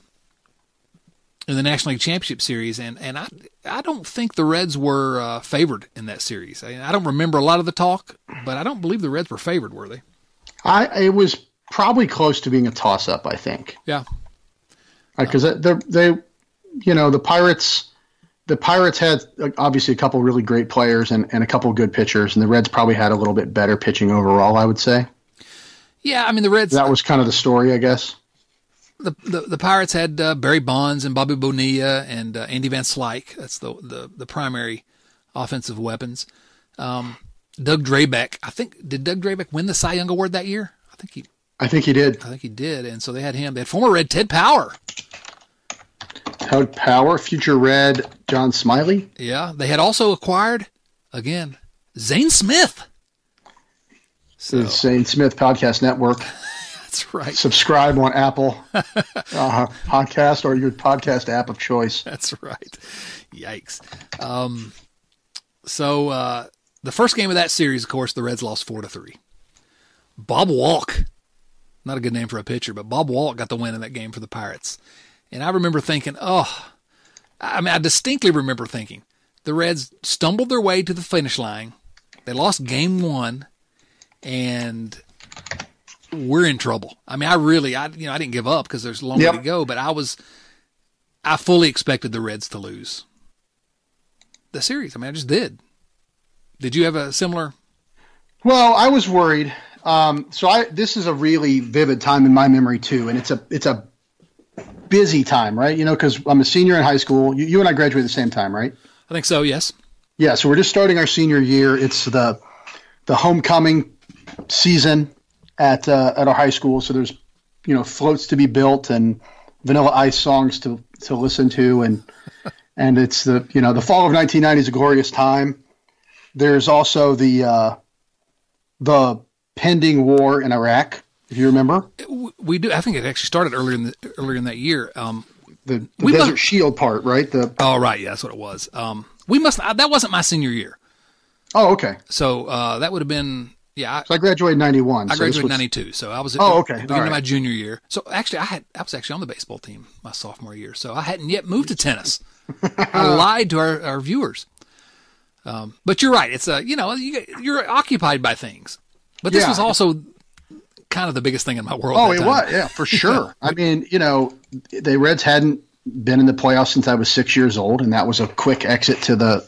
in the National League Championship Series, and, and I I don't think the Reds were uh, favored in that series. I, I don't remember a lot of the talk, but I don't believe the Reds were favored, were they? I It was probably close to being a toss-up, I think. Yeah. Because uh, they, they, you know, the Pirates, the Pirates had obviously a couple really great players and, and a couple good pitchers, and the Reds probably had a little bit better pitching overall, I would say. Yeah, I mean, the Reds... That was kind of the story, I guess. The, the the Pirates had uh, Barry Bonds and Bobby Bonilla and uh, Andy Van Slyke. That's the, the the primary offensive weapons. Um, Doug Drabek. I think did Doug Drabek win the Cy Young Award that year? I think he. I think he did. I think he did. And so they had him. They had former Red Ted Power. Ted Power, future Red John Smiley. Yeah, they had also acquired again Zane Smith. So. The Zane Smith Podcast Network. That's right. Subscribe on Apple uh, Podcast or your podcast app of choice. That's right. Yikes. Um, so uh, the first game of that series, of course, the Reds lost four to three. Bob Walk, not a good name for a pitcher, but Bob Walk got the win in that game for the Pirates. And I remember thinking, oh, I mean, I distinctly remember thinking the Reds stumbled their way to the finish line. They lost game one, and we're in trouble. I mean, I really, I you know, I didn't give up because there's a long yep. way to go, but I was, I fully expected the Reds to lose the series. I mean, I just did. Did you have a similar? Well, I was worried. Um, so I, this is a really vivid time in my memory too, and it's a, it's a busy time, right? You know, because I'm a senior in high school. You, you and I graduated at the same time, right? I think so. Yes. Yeah. So we're just starting our senior year. It's the, the homecoming season at uh, at our high school, so there's you know floats to be built and Vanilla Ice songs to to listen to, and and it's the you know the fall of nineteen ninety is a glorious time. There's also the uh, the pending war in Iraq, if you remember. We do. I think it actually started earlier in the earlier in that year. Um, the the Desert must, Shield part, right? The oh right, yeah, that's what it was. Um, we must. That wasn't my senior year. Oh, okay. So uh, that would have been. Yeah, I, so I graduated in ninety-one. I graduated in ninety-two, so I was at oh, okay. the beginning right. of my junior year. So actually, I had I was actually on the baseball team my sophomore year, so I hadn't yet moved to tennis. I lied to our, our viewers. Um, but you're right. It's a you know you, you're occupied by things, but this yeah. was also kind of the biggest thing in my world. Oh, at that it time. was, yeah, for sure. you know, I mean, you know, the Reds hadn't been in the playoffs since I was six years old, and that was a quick exit to the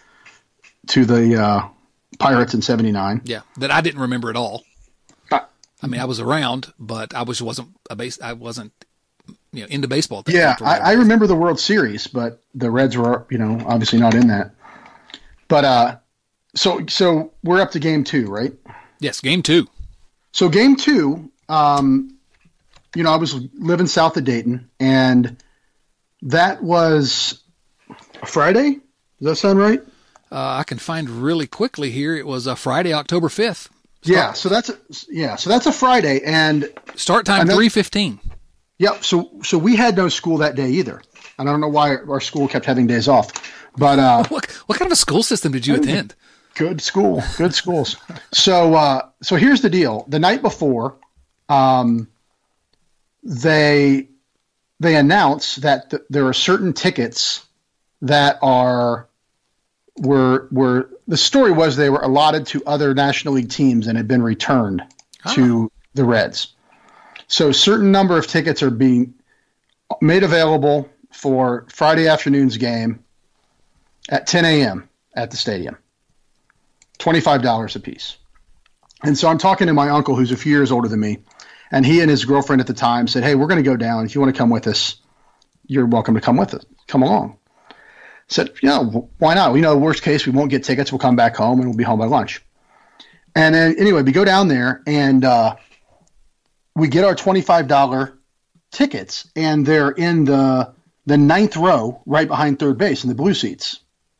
to the. Uh, Pirates in seventy-nine. Yeah, that I didn't remember at all. I mean, I was around, but I was wasn't a base. I wasn't, you know, into baseball. At that yeah, I, I remember the World Series, but the Reds were, you know, obviously not in that. But uh, so so we're up to game two, right? Yes, game two. So game two, um, you know, I was living south of Dayton, and that was a Friday. Does that sound right? Uh, I can find really quickly here. It was a Friday, October fifth. Yeah, so that's a, yeah, so that's a Friday, and start time three fifteen. Yep. So so we had no school that day either. And I don't know why our school kept having days off. But uh, what, what kind of a school system did you attend? Good school. Good schools. So uh, so here's the deal. The night before, um, they they announce that th- there are certain tickets that are were were the story was they were allotted to other National League teams and had been returned oh. to the Reds. So a certain number of tickets are being made available for Friday afternoon's game at ten a.m. at the stadium. twenty-five dollars a piece. And so I'm talking to my uncle, who's a few years older than me, and he and his girlfriend at the time said, hey, we're going to go down. If you want to come with us, you're welcome to come with us. Come along. I said, yeah, why not? You know, worst case, we won't get tickets. We'll come back home, and we'll be home by lunch. And then anyway, we go down there, and uh, we get our twenty-five dollars tickets, and they're in the the ninth row right behind third base in the blue seats.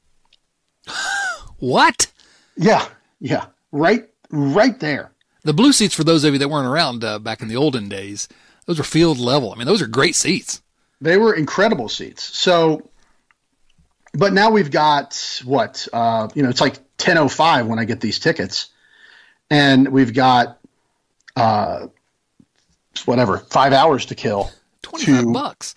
What? Yeah, yeah, right, right there. The blue seats, for those of you that weren't around uh, back in the olden days, those are field level. I mean, those are great seats. They were incredible seats. So, but now we've got what? Uh, you know, it's like ten oh five when I get these tickets, and we've got uh, whatever five hours to kill. Twenty-five to, bucks.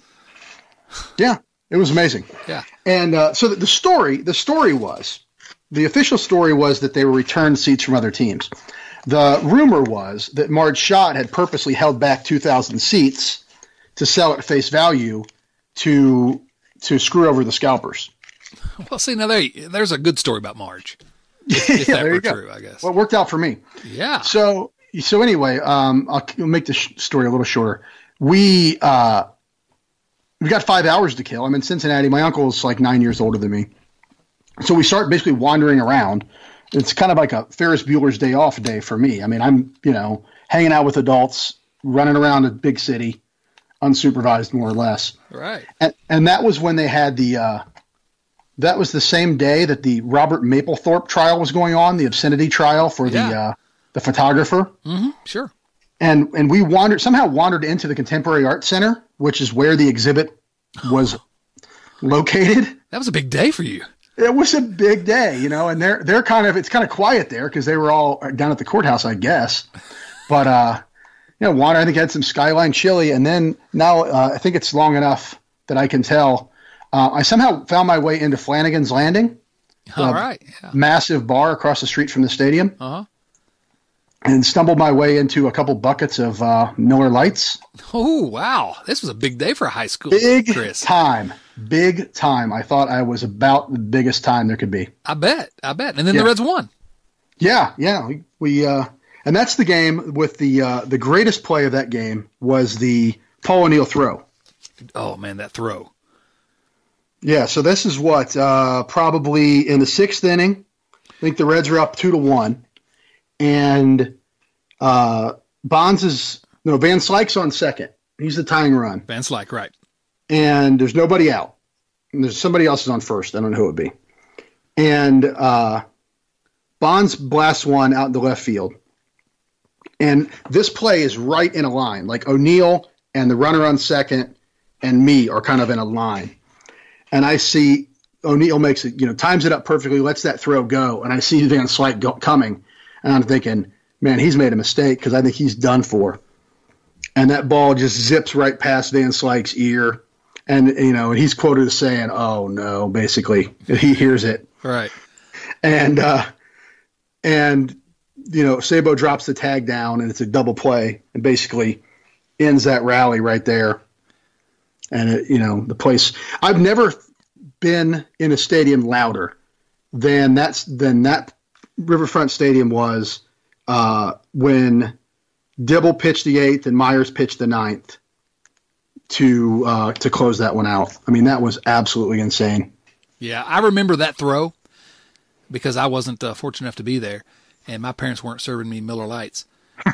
Yeah, it was amazing. Yeah, and uh, so the, the story, the story was. The official story was that they were returned seats from other teams. The rumor was that Marge Schott had purposely held back two thousand seats to sell at face value to to screw over the scalpers. Well, see, now there, there's a good story about Marge. If, if yeah, that there were you go. true, I guess. Well, it worked out for me. Yeah. So so anyway, um, I'll make this story a little shorter. We uh, we got five hours to kill. I'm in Cincinnati. My uncle's like nine years older than me. So we start basically wandering around. It's kind of like a Ferris Bueller's Day Off day for me. I mean, I'm, you know, hanging out with adults, running around a big city, unsupervised more or less. Right. And, and that was when they had the, uh, that was the same day that the Robert Mapplethorpe trial was going on, the obscenity trial for the, yeah. uh, the photographer. Mm-hmm. Sure. And, and we wandered, somehow wandered into the Contemporary Art Center, which is where the exhibit was located. That was a big day for you. It was a big day, you know, and they're they're kind of it's kind of quiet there because they were all down at the courthouse, I guess. But uh, you know, water. I think had some Skyline chili, and then now uh, I think it's long enough that I can tell. Uh, I somehow found my way into Flanagan's Landing, all right, yeah. massive bar across the street from the stadium, uh-huh. and stumbled my way into a couple buckets of uh, Miller Lights. Oh wow, this was a big day for high school. Big Chris. time. Big time. I thought I was about the biggest time there could be. I bet. I bet. And then yeah. the Reds won. Yeah, yeah. We, we uh, and that's the game with the uh, the greatest play of that game was the Paul O'Neill throw. Oh man, that throw. Yeah. So this is what uh, probably in the sixth inning. I think the Reds are up two to one, and uh, Bonds is no Van Slyke's on second. He's the tying run. Van Slyke, right. And there's nobody out. And there's somebody else is on first. I don't know who it would be. And uh, Bonds blasts one out in the left field. And this play is right in a line. Like O'Neill and the runner on second and me are kind of in a line. And I see O'Neill makes it, you know, times it up perfectly, lets that throw go. And I see Van Slyke go, coming. And I'm thinking, man, he's made a mistake because I think he's done for. And that ball just zips right past Van Slyke's ear. And, you know, and he's quoted as saying, oh, no, basically. He hears it. Right. And, uh, and you know, Sabo drops the tag down, and it's a double play and basically ends that rally right there. And, it, you know, the place – I've never been in a stadium louder than, that's, than that Riverfront Stadium was uh, when Dibble pitched the eighth and Myers pitched the ninth. to uh, to close that one out. I mean, that was absolutely insane. Yeah, I remember that throw because I wasn't uh, fortunate enough to be there, and my parents weren't serving me Miller Lights.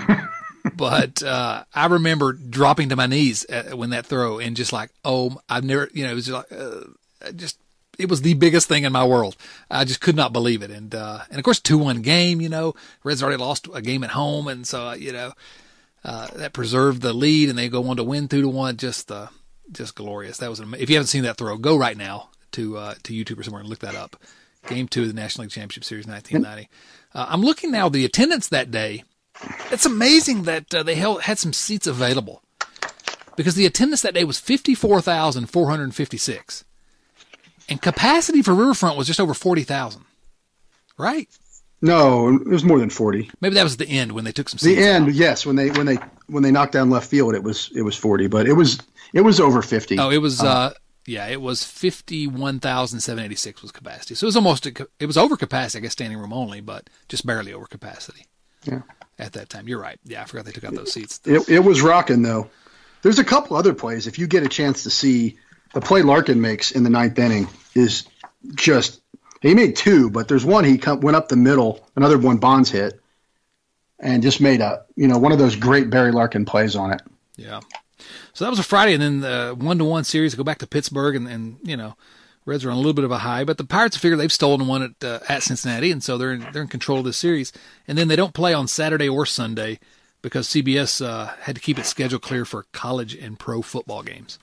But uh, I remember dropping to my knees at, when that throw and just like, oh, I've never, you know, it was just like, uh, just, it was the biggest thing in my world. I just could not believe it. And, uh, and of course, two one game, you know, Reds already lost a game at home. And so, uh, you know, uh, that preserved the lead, and they go on to win two to one. Just uh, just glorious. That was an, if you haven't seen that throw, go right now to uh, to YouTube or somewhere and look that up. Game two of the National League Championship Series, nineteen ninety. Uh, I'm looking now the attendance that day. It's amazing that uh, they held, had some seats available, because the attendance that day was fifty-four thousand four hundred fifty-six, and capacity for Riverfront was just over forty thousand. Right? No, it was more than forty. Maybe that was the end when they took some seats. The end, out. yes, when they when they when they knocked down left field, it was it was forty, but it was it was over fifty. Oh, it was uh, uh yeah, it was fifty-one thousand seven hundred eighty-six was capacity. So it was almost it was over capacity, I guess, standing room only, but just barely over capacity. Yeah. At that time, you're right. Yeah, I forgot they took out those seats. It it was rocking though. There's a couple other plays. If you get a chance to see the play Larkin makes in the ninth inning, is just he made two, but there's one he come, went up the middle, another one Bonds hit, and just made a you know one of those great Barry Larkin plays on it. Yeah. So that was a Friday, and then the one to one series go back to Pittsburgh, and, and you know, Reds are on a little bit of a high, but the Pirates figure they've stolen one at uh, at Cincinnati, and so they're in, they're in control of this series. And then they don't play on Saturday or Sunday because C B S uh, had to keep its schedule clear for college and pro football games.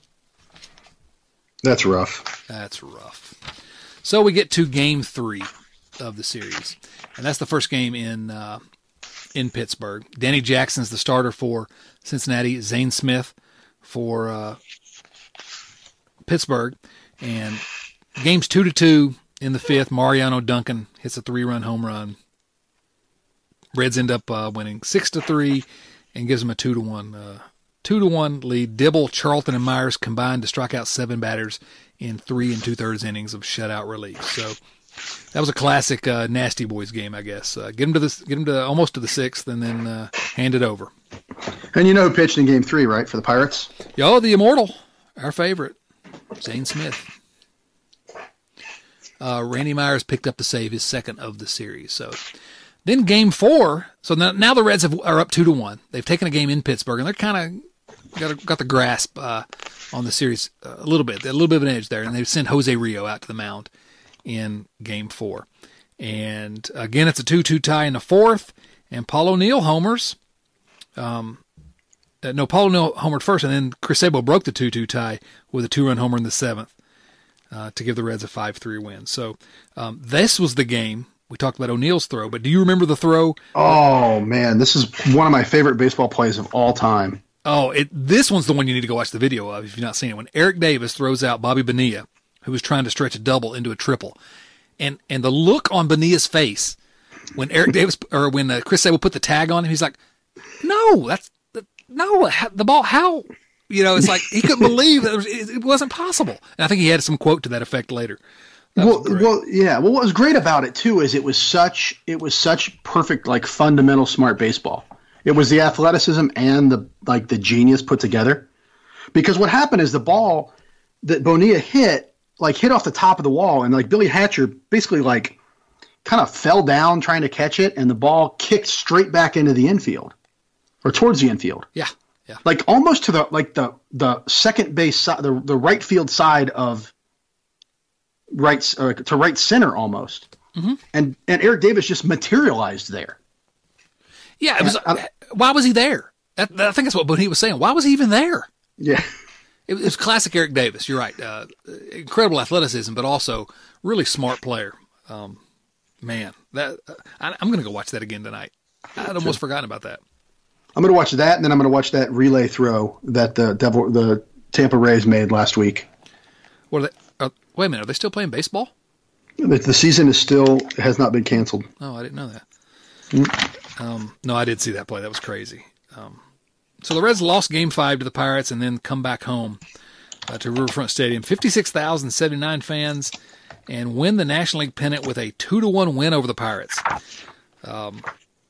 That's rough. That's rough. So we get to Game Three of the series, and that's the first game in uh, in Pittsburgh. Danny Jackson's the starter for Cincinnati. Zane Smith for uh, Pittsburgh, and game's two to two in the fifth. Mariano Duncan hits a three-run home run. Reds end up uh, winning six to three, and gives them a two to one uh, two to one lead. Dibble, Charlton, and Myers combined to strike out seven batters in three and two thirds innings of shutout relief. So that was a classic uh, Nasty Boys game, I guess. Uh, get them to the get them to almost to the sixth, and then uh, hand it over. And you know who pitched in Game Three, right, for the Pirates? Yo, the Immortal, our favorite, Zane Smith. Uh, Randy Myers picked up the save, his second of the series. So then Game Four. So now, now the Reds have, are up two to one. They've taken a game in Pittsburgh, and they're kind of got a, got the grasp uh, on the series uh, a little bit, a little bit of an edge there, and they send Jose Rio out to the mound in Game Four. And again, it's a two two tie in the fourth, and Paul O'Neill homers. Um, uh, no, Paul O'Neill homered first, and then Chris Sabo broke the two two tie with a two-run homer in the seventh uh, to give the Reds a five three win. So um, this was the game. We talked about O'Neill's throw, but do you remember the throw? Oh, man, this is one of my favorite baseball plays of all time. Oh, it, this one's the one you need to go watch the video of if you've not seen it. When Eric Davis throws out Bobby Bonilla, who was trying to stretch a double into a triple, and and the look on Bonilla's face when Eric Davis or when uh, Chris Sabo put the tag on him, he's like, "No, that's no the ball. How you know?" It's like he couldn't believe that it, was, it wasn't possible. And I think he had some quote to that effect later. That well, well, yeah. Well, what was great about it too is it was such it was such perfect, like fundamental smart baseball. It was the athleticism and the like the genius put together. Because what happened is the ball that Bonilla hit, like hit off the top of the wall, and like Billy Hatcher basically like kind of fell down trying to catch it, and the ball kicked straight back into the infield or towards the infield. Yeah, yeah. Like almost to the like the the second base side, the the right field side of right uh, to right center almost. Mm-hmm. And and Eric Davis just materialized there. Yeah, it was. Uh, why was he there? That, that, I think that's what Bonilla was saying. Why was he even there? Yeah. It, it was classic Eric Davis. You're right. Uh, incredible athleticism, but also really smart player. Um, man, that uh, I, I'm going to go watch that again tonight. I'd almost sure. forgotten about that. I'm going to watch that, and then I'm going to watch that relay throw that the Devil, the Tampa Rays made last week. What are they? Uh, wait a minute. Are they still playing baseball? The, the season is still has not been canceled. Oh, I didn't know that. Mm. Um, no, I did see that play. That was crazy. Um, so the Reds lost Game Five to the Pirates, and then come back home uh, to Riverfront Stadium. fifty-six thousand seventy-nine fans, and win the National League pennant with a two to one win over the Pirates. Um,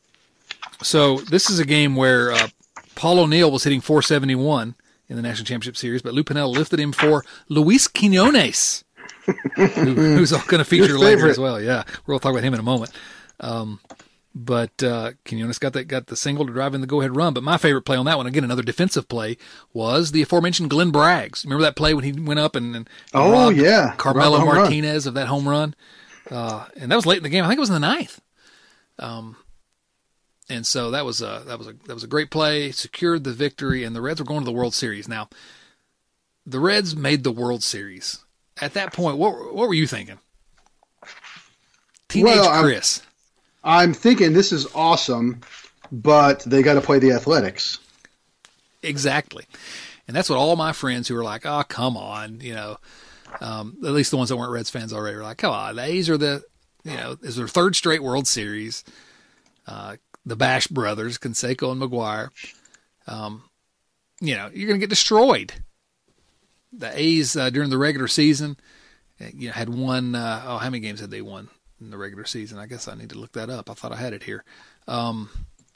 so this is a game where uh, Paul O'Neill was hitting four seventy-one in the National Championship Series, but Lou Piniella lifted him for Luis Quinones, who, who's going to feature later as well. Yeah, we'll talk about him in a moment. Um, But uh, Quinones got that got the single to drive in the go-ahead run. But my favorite play on that one, again, another defensive play, was the aforementioned Glenn Braggs. Remember that play when he went up and, and oh robbed yeah, Carmelo Martinez run. of that home run? Uh, and that was late in the game. I think it was in the ninth. Um, And so that was a that was a that was a great play, secured the victory, and the Reds were going to the World Series. Now, the Reds made the World Series. At that point, what what were you thinking? Teenage well, Chris. I'm, I'm thinking this is awesome, but they got to play the Athletics. Exactly. And that's what all my friends who were like, oh, come on, you know, um, at least the ones that weren't Reds fans already were like, come on, the A's are the, you know, this is their third straight World Series. Uh, the Bash brothers, Canseco and McGuire. Um, you know, you're going to get destroyed. The A's uh, during the regular season, you know, had won, uh, oh, how many games had they won in the regular season? I guess I need to look that up. I thought I had it here. Um,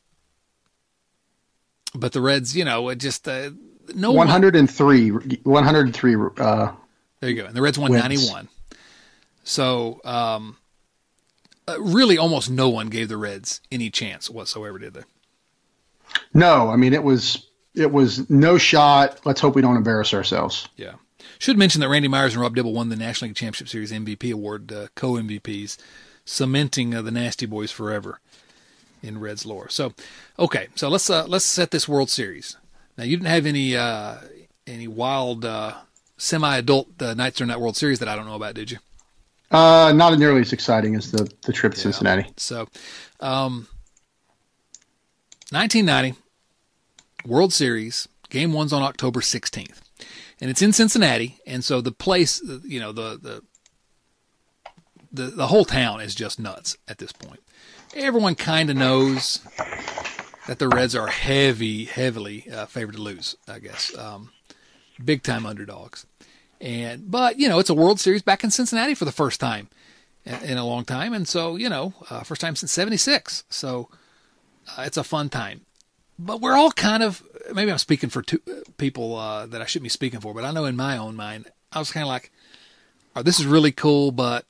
but the Reds, you know, it just, uh, no one hundred three, one hundred three. Uh, there you go. And the Reds won wins. ninety-one. So, um, uh, really almost no one gave the Reds any chance whatsoever, did they? No, I mean, it was, it was no shot. Let's hope we don't embarrass ourselves. Yeah. Should mention that Randy Myers and Rob Dibble won the National League Championship Series M V P award, uh, co-M V Ps, cementing uh, the Nasty Boys forever in Reds lore. So, okay, so let's uh, let's set this World Series. Now, you didn't have any uh, any wild uh, semi-adult uh, nights during that World Series that I don't know about, did you? Uh, not nearly as exciting as the, the trip to yeah. Cincinnati. So, um, nineteen ninety, World Series, Game One's on October sixteenth. And it's in Cincinnati, and so the place, you know, the the the, the whole town is just nuts at this point. Everyone kind of knows that the Reds are heavy, heavily uh, favored to lose, I guess. Um, big-time underdogs. and But, you know, it's a World Series back in Cincinnati for the first time in, in a long time, and so, you know, uh, first time since seventy-six. So uh, it's a fun time. But we're all kind of, maybe I'm speaking for two people uh, that I shouldn't be speaking for, but I know in my own mind, I was kind of like, oh, this is really cool, but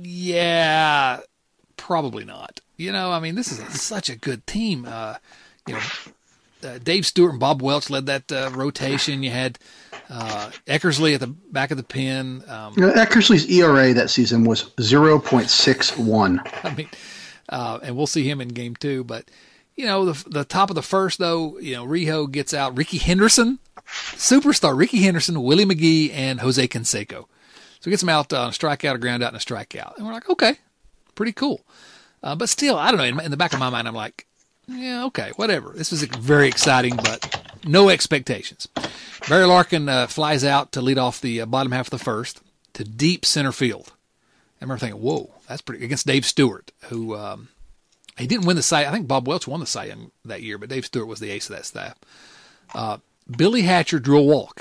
yeah, probably not. You know, I mean, this is a, such a good team. Uh, you know, uh, Dave Stewart and Bob Welch led that uh, rotation. You had uh, Eckersley at the back of the pen. Um, you know, Eckersley's E R A that season was zero point six one. I mean, uh, and we'll see him in game two, but you know, the the top of the first, though, you know, Rijo gets out Ricky Henderson, superstar Ricky Henderson, Willie McGee, and Jose Canseco. So he gets them out on a strikeout, a ground out, and a strikeout. And we're like, okay, pretty cool. Uh, but still, I don't know, in, in the back of my mind, I'm like, yeah, okay, whatever. This was very exciting, but no expectations. Barry Larkin uh, flies out to lead off the uh, bottom half of the first to deep center field. I remember thinking, whoa, that's pretty, against Dave Stewart, who... Um, He didn't win the Cy. I think Bob Welch won the Cy Young that year, but Dave Stewart was the ace of that staff. Uh, Billy Hatcher drew a walk.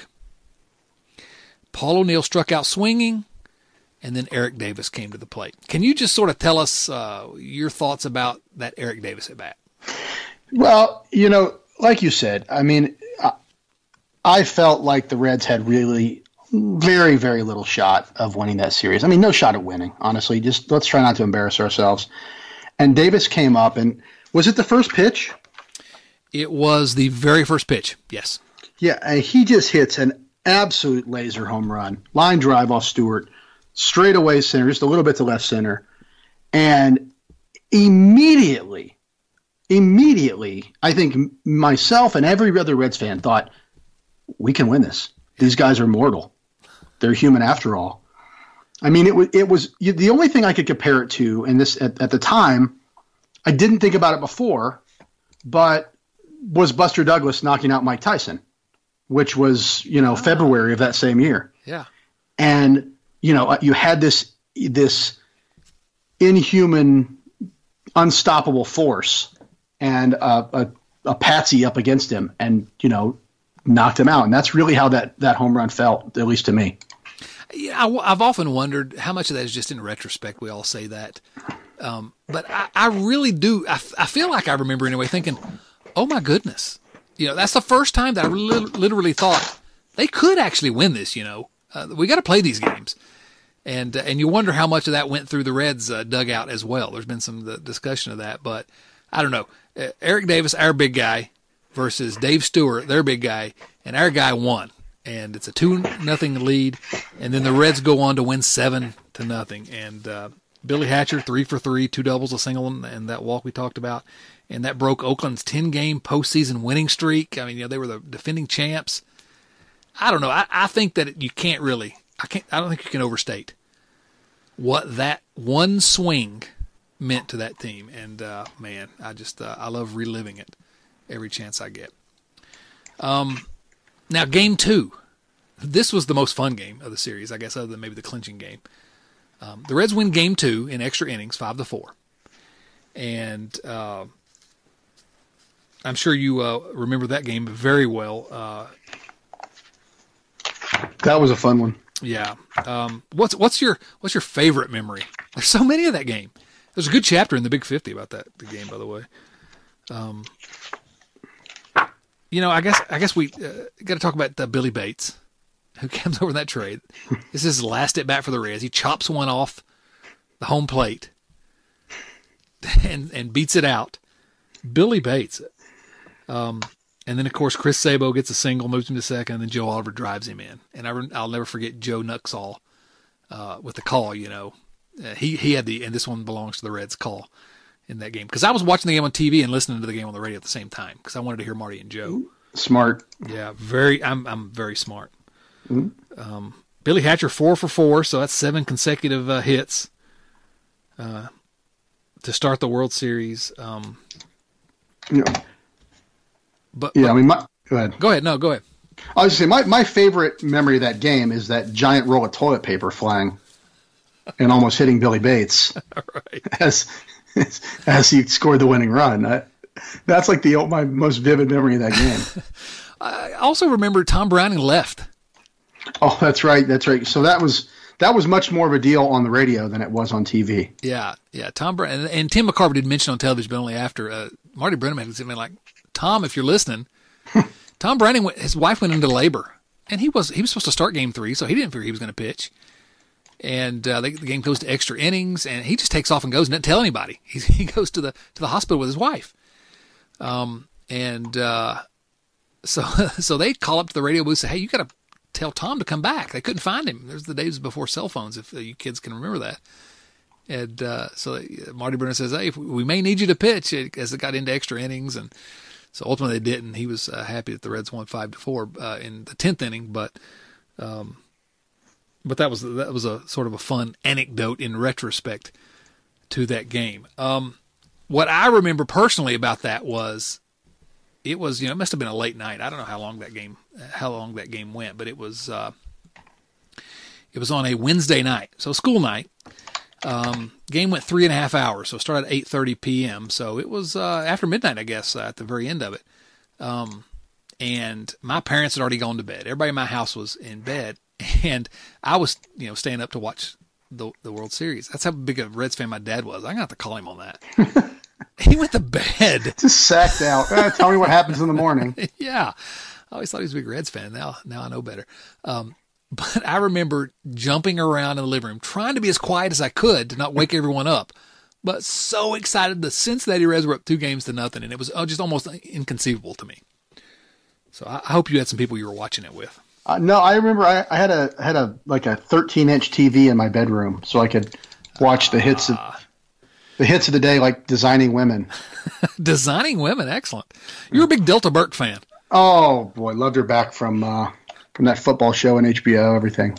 Paul O'Neill struck out swinging, and then Eric Davis came to the plate. Can you just sort of tell us uh, your thoughts about that Eric Davis at bat? Well, you know, like you said, I mean, I, I felt like the Reds had really very, very little shot of winning that series. I mean, no shot at winning, honestly. Just let's try not to embarrass ourselves. And Davis came up, and was it the first pitch? It was the very first pitch, yes. Yeah, and he just hits an absolute laser home run. Line drive off Stewart, straight away center, just a little bit to left center. And immediately, immediately, I think myself and every other Reds fan thought, we can win this. These guys are mortal. They're human after all. I mean, it was, it was the only thing I could compare it to, and this at, at the time, I didn't think about it before, but was Buster Douglas knocking out Mike Tyson, which was, you know, oh. February of that same year. Yeah. And, you know, you had this, this inhuman, unstoppable force and a, a, a patsy up against him and, you know, knocked him out. And that's really how that, that home run felt, at least to me. Yeah, I, I've often wondered how much of that is just in retrospect. We all say that. Um, but I, I really do. I, I feel like I remember anyway thinking, oh, my goodness. You know, that's the first time that I li- literally thought they could actually win this, you know. Uh, we got to play these games. And uh, and you wonder how much of that went through the Reds' uh, dugout as well. There's been some uh, discussion of that. But I don't know. Uh, Eric Davis, our big guy, versus Dave Stewart, their big guy, and our guy won. And it's a two nothing lead, and then the Reds go on to win seven to nothing. And uh, Billy Hatcher, three for three, two doubles, a single, and that walk we talked about. and that broke Oakland's ten-game postseason winning streak. I mean, you know, they were the defending champs. I don't know. I, I think that you can't really. I can't. I don't think you can overstate what that one swing meant to that team. And uh, man, I just uh, I love reliving it every chance I get. Um, now game two, this was the most fun game of the series, I guess, other than maybe the clinching game. Um, the Reds win game two in extra innings, five to four, and uh, I'm sure you uh, remember that game very well. Uh, That was a fun one. Yeah. Um, what's what's your what's your favorite memory? There's so many of that game. There's a good chapter in the Big fifty about that the game, by the way. Um, you know, I guess I guess we uh, got to talk about uh, Billy Bates, who comes over in that trade. This is his last at bat for the Reds. He chops one off the home plate and and beats it out. Billy Bates. Um, And then, of course, Chris Sabo gets a single, moves him to second, and then Joe Oliver drives him in. And I, I'll never forget Joe Nuxall uh, with the call, you know. Uh, he, he had the, and this one belongs to the Reds, call in that game. Because I was watching the game on T V and listening to the game on the radio at the same time because I wanted to hear Marty and Joe. Smart. Yeah, very, I'm I'm very smart. Mm-hmm. Um, Billy Hatcher, four for four, so that's seven consecutive uh, hits uh, to start the World Series. Um, yeah. But, yeah, but, I mean, my, go ahead. Go ahead. No, go ahead. I was going to say, my, my favorite memory of that game is that giant roll of toilet paper flying and almost hitting Billy Bates right. as, as as he scored the winning run. I, that's like the my most vivid memory of that game. I also remember Tom Browning left. Oh, that's right. That's right. So that was that was much more of a deal on the radio than it was on T V. Yeah, yeah. Tom Brown and, and Tim McCarver did mention on television, but only after uh, Marty Brenneman was like, Tom, if you're listening, Tom Browning, went, his wife went into labor, and he was he was supposed to start game three, so he didn't figure he was going to pitch. And uh, they, the game goes to extra innings, and he just takes off and goes and doesn't tell anybody. He, he goes to the to the hospital with his wife. Um, and uh, so so they call up to the radio booth and say, hey, you got to tell Tom to come back. They couldn't find him. There's the days before cell phones, if uh, you kids can remember that. And uh, so they, Marty Brenner says, hey, if we may need you to pitch as it got into extra innings, and so ultimately they didn't. He was uh, happy that the Reds won five to four uh, in the tenth inning, but um, but that was that was a sort of a fun anecdote in retrospect to that game. Um, what I remember personally about that was it was you know it must have been a late night. I don't know how long that game how long that game went, but it was uh, it was on a Wednesday night, so school night. Um, game went three and a half hours, so it started at eight thirty p.m. So it was uh, after midnight, I guess, uh, at the very end of it. Um, and my parents had already gone to bed. Everybody in my house was in bed, and I was, you know, staying up to watch the the World Series. That's how big a Reds fan my dad was. I'm gonna have to call him on that. He went to bed, just sacked out. Eh, tell me what happens in the morning. Yeah, I always thought he was a big Reds fan. Now, now I know better. Um, But I remember jumping around in the living room, trying to be as quiet as I could to not wake everyone up, but so excited. The Cincinnati Reds were up two games to nothing, and it was just almost inconceivable to me. So I hope you had some people you were watching it with. Uh, no, I remember I, I had a had a like a thirteen inch T V in my bedroom, so I could watch the hits of the hits of the day, like Designing Women. Designing Women, excellent. You were a big Delta Burke fan. Oh boy, loved her back from. Uh, From that football show on H B O, everything.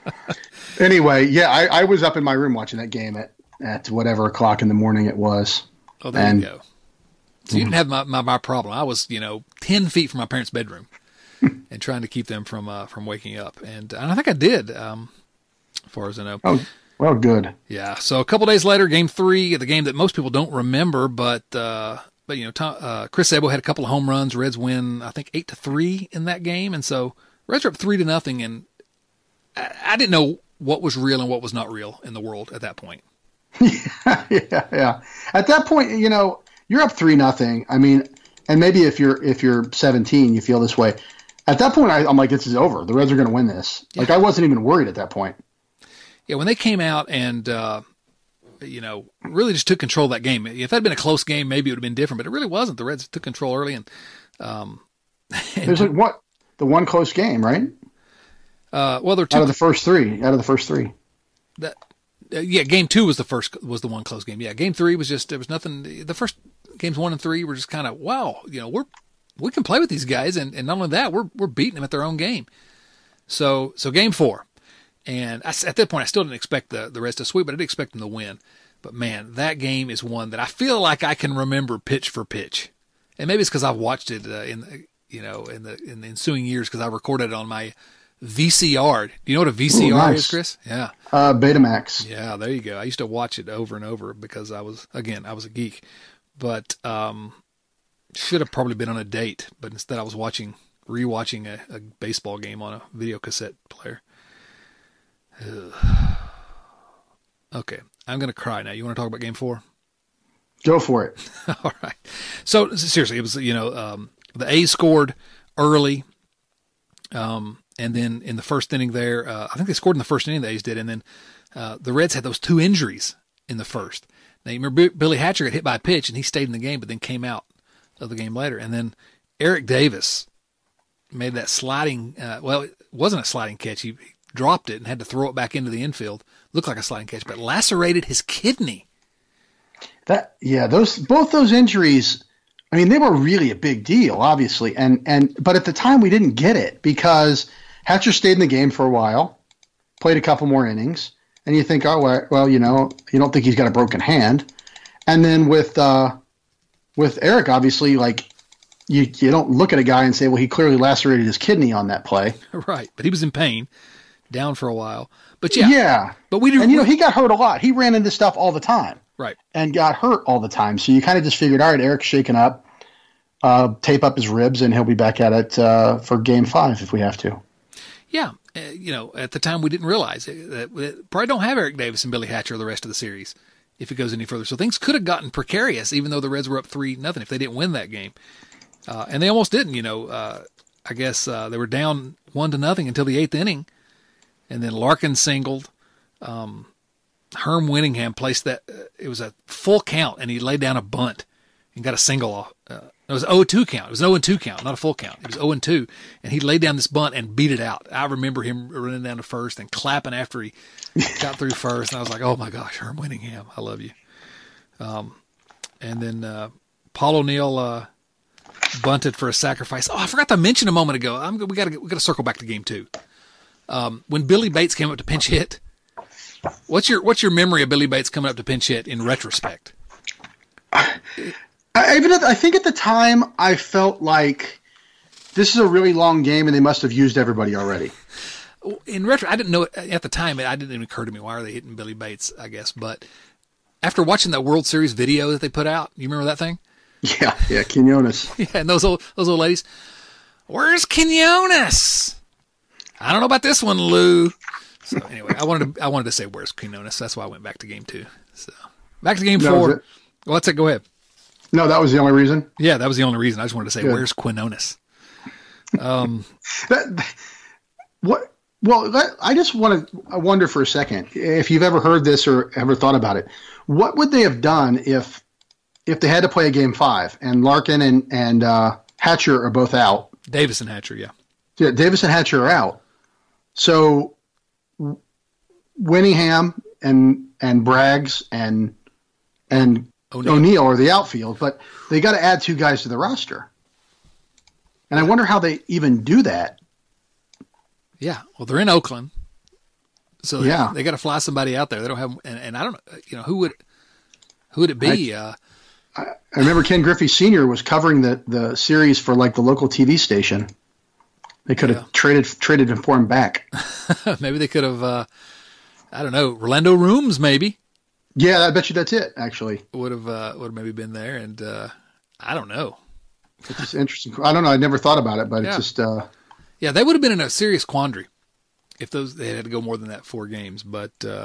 Anyway, yeah, I, I was up in my room watching that game at, at whatever o'clock in the morning it was. Oh, there and, you go. So you didn't have my, my, my problem. I was, you know, ten feet from my parents' bedroom and trying to keep them from uh, from waking up. And, and I think I did, um, as far as I know. Oh, well, good. Yeah. So a couple days later, game three, the game that most people don't remember, but, uh, but you know, Tom, uh, Chris Sabo had a couple of home runs. Reds win, I think, eight to three in that game. And so Reds are up three to nothing, and I, I didn't know what was real and what was not real in the world at that point. yeah, yeah, yeah. At that point, you know, you're up three nothing. I mean, and maybe if you're if you're seventeen, you feel this way. At that point, I, I'm like, this is over. The Reds are going to win this. Yeah. Like I wasn't even worried at that point. Yeah, when they came out and uh, you know really just took control of that game. If that had been a close game, maybe it would have been different, but it really wasn't. The Reds took control early, and um, and there's like what. The one close game, right? Uh, well, there are two out of the first three. Out of the first three. That, uh, yeah, game two was the first was the one close game. Yeah, game three was just there was nothing. The first games one and three were just kind of, wow, you know, we're, we can play with these guys. And, and not only that, we're, we're beating them at their own game. So, so game four. And I, at that point, I still didn't expect the, the rest to sweep, but I did expect them to win. But man, that game is one that I feel like I can remember pitch for pitch. And maybe it's because I've watched it uh, in, the, you know, in the, in the ensuing years, because I recorded it on my V C R. Do you know what a V C R Ooh, nice. is, Chris? Yeah. Uh, Betamax. Yeah, there you go. I used to watch it over and over because I was, again, I was a geek. But um, should have probably been on a date, but instead I was watching, rewatching a, a baseball game on a video cassette player. Ugh. Okay, I'm going to cry now. You want to talk about game four? Go for it. All right. So seriously, it was, you know, um, the A's scored early. Um, and then in the first inning there, uh, I think they scored in the first inning, the A's did. And then uh, the Reds had those two injuries in the first. Now, you remember Billy Hatcher got hit by a pitch and he stayed in the game, but then came out of the game later. And then Eric Davis made that sliding, uh, well, it wasn't a sliding catch. He dropped it and had to throw it back into the infield. Looked like a sliding catch, but lacerated his kidney. That, yeah, those, both those injuries, I mean, they were really a big deal, obviously. And, and, but at the time we didn't get it because Hatcher stayed in the game for a while, played a couple more innings, and you think, oh, well, you know, you don't think he's got a broken hand. And then with, uh, with Eric, obviously, like, you, you don't look at a guy and say, well, he clearly lacerated his kidney on that play. Right. But he was in pain, down for a while. But yeah. Yeah. But we do, and, you know, he got hurt a lot. He ran into stuff all the time. Right. And got hurt all the time. So you kind of just figured, all right, Eric's shaken up, uh, tape up his ribs, and he'll be back at it uh, for game five if we have to. Yeah. Uh, you know, at the time we didn't realize it, that we probably don't have Eric Davis and Billy Hatcher the rest of the series if it goes any further. So things could have gotten precarious, even though the Reds were up three nothing if they didn't win that game. Uh, and they almost didn't, you know. Uh, I guess uh, they were down one to nothing until the eighth inning. And then Larkin singled. Um, Herm Winningham placed that. Uh, it was a full count, and he laid down a bunt and got a single off. Uh, it was an oh two count. It was an oh two count, not a full count. It was oh two, and he laid down this bunt and beat it out. I remember him running down to first and clapping after he got through first, and I was like, oh, my gosh, Herm Winningham, I love you. Um, and then uh, Paul O'Neill uh, bunted for a sacrifice. Oh, I forgot to mention a moment ago. I'm, we got to we got to circle back to game two. Um, when Billy Bates came up to pinch hit, what's your what's your memory of Billy Bates coming up to pinch hit in retrospect? I, even at, I think at the time I felt like this is a really long game and they must have used everybody already. In retro, I didn't know it at the time. It, it didn't even occur to me why are they hitting Billy Bates, I guess. But after watching that World Series video that they put out, you remember that thing? Yeah, yeah, Quinones. Yeah, and those old those old ladies. Where's Quinones? I don't know about this one, Lou. So anyway, I wanted to I wanted to say where's Quinones. That's why I went back to game two. So back to game That four. was it? Well, let's go ahead. No, that was the only reason. Yeah, that was the only reason. I just wanted to say Good. where's Quinones. Um, that, what? Well, that, I just want to. I wonder for a second if you've ever heard this or ever thought about it. What would they have done if if they had to play a game five and Larkin and and uh, Hatcher are both out? Davis and Hatcher, yeah. Yeah, Davis and Hatcher are out. So Winningham and and Braggs and and O'Neill. O'Neill are the outfield, but they got to add two guys to the roster. And I wonder how they even do that. Yeah, well, they're in Oakland, so Yeah. they, they got to fly somebody out there. They don't have, and, and I don't know, you know, who would who would it be? I, uh, I, I remember Ken Griffey Senior was covering the, the series for like the local T V station. They could have Yeah. traded traded him for him back. maybe they could have. Uh, I don't know, Orlando Rooms maybe Yeah, I bet you that's it. Actually, would have uh, would have maybe been there, and uh, I don't know. it's interesting. I don't know. I never thought about it, but Yeah. it's just. Uh, Yeah, they would have been in a serious quandary if those they had to go more than that four games. But uh,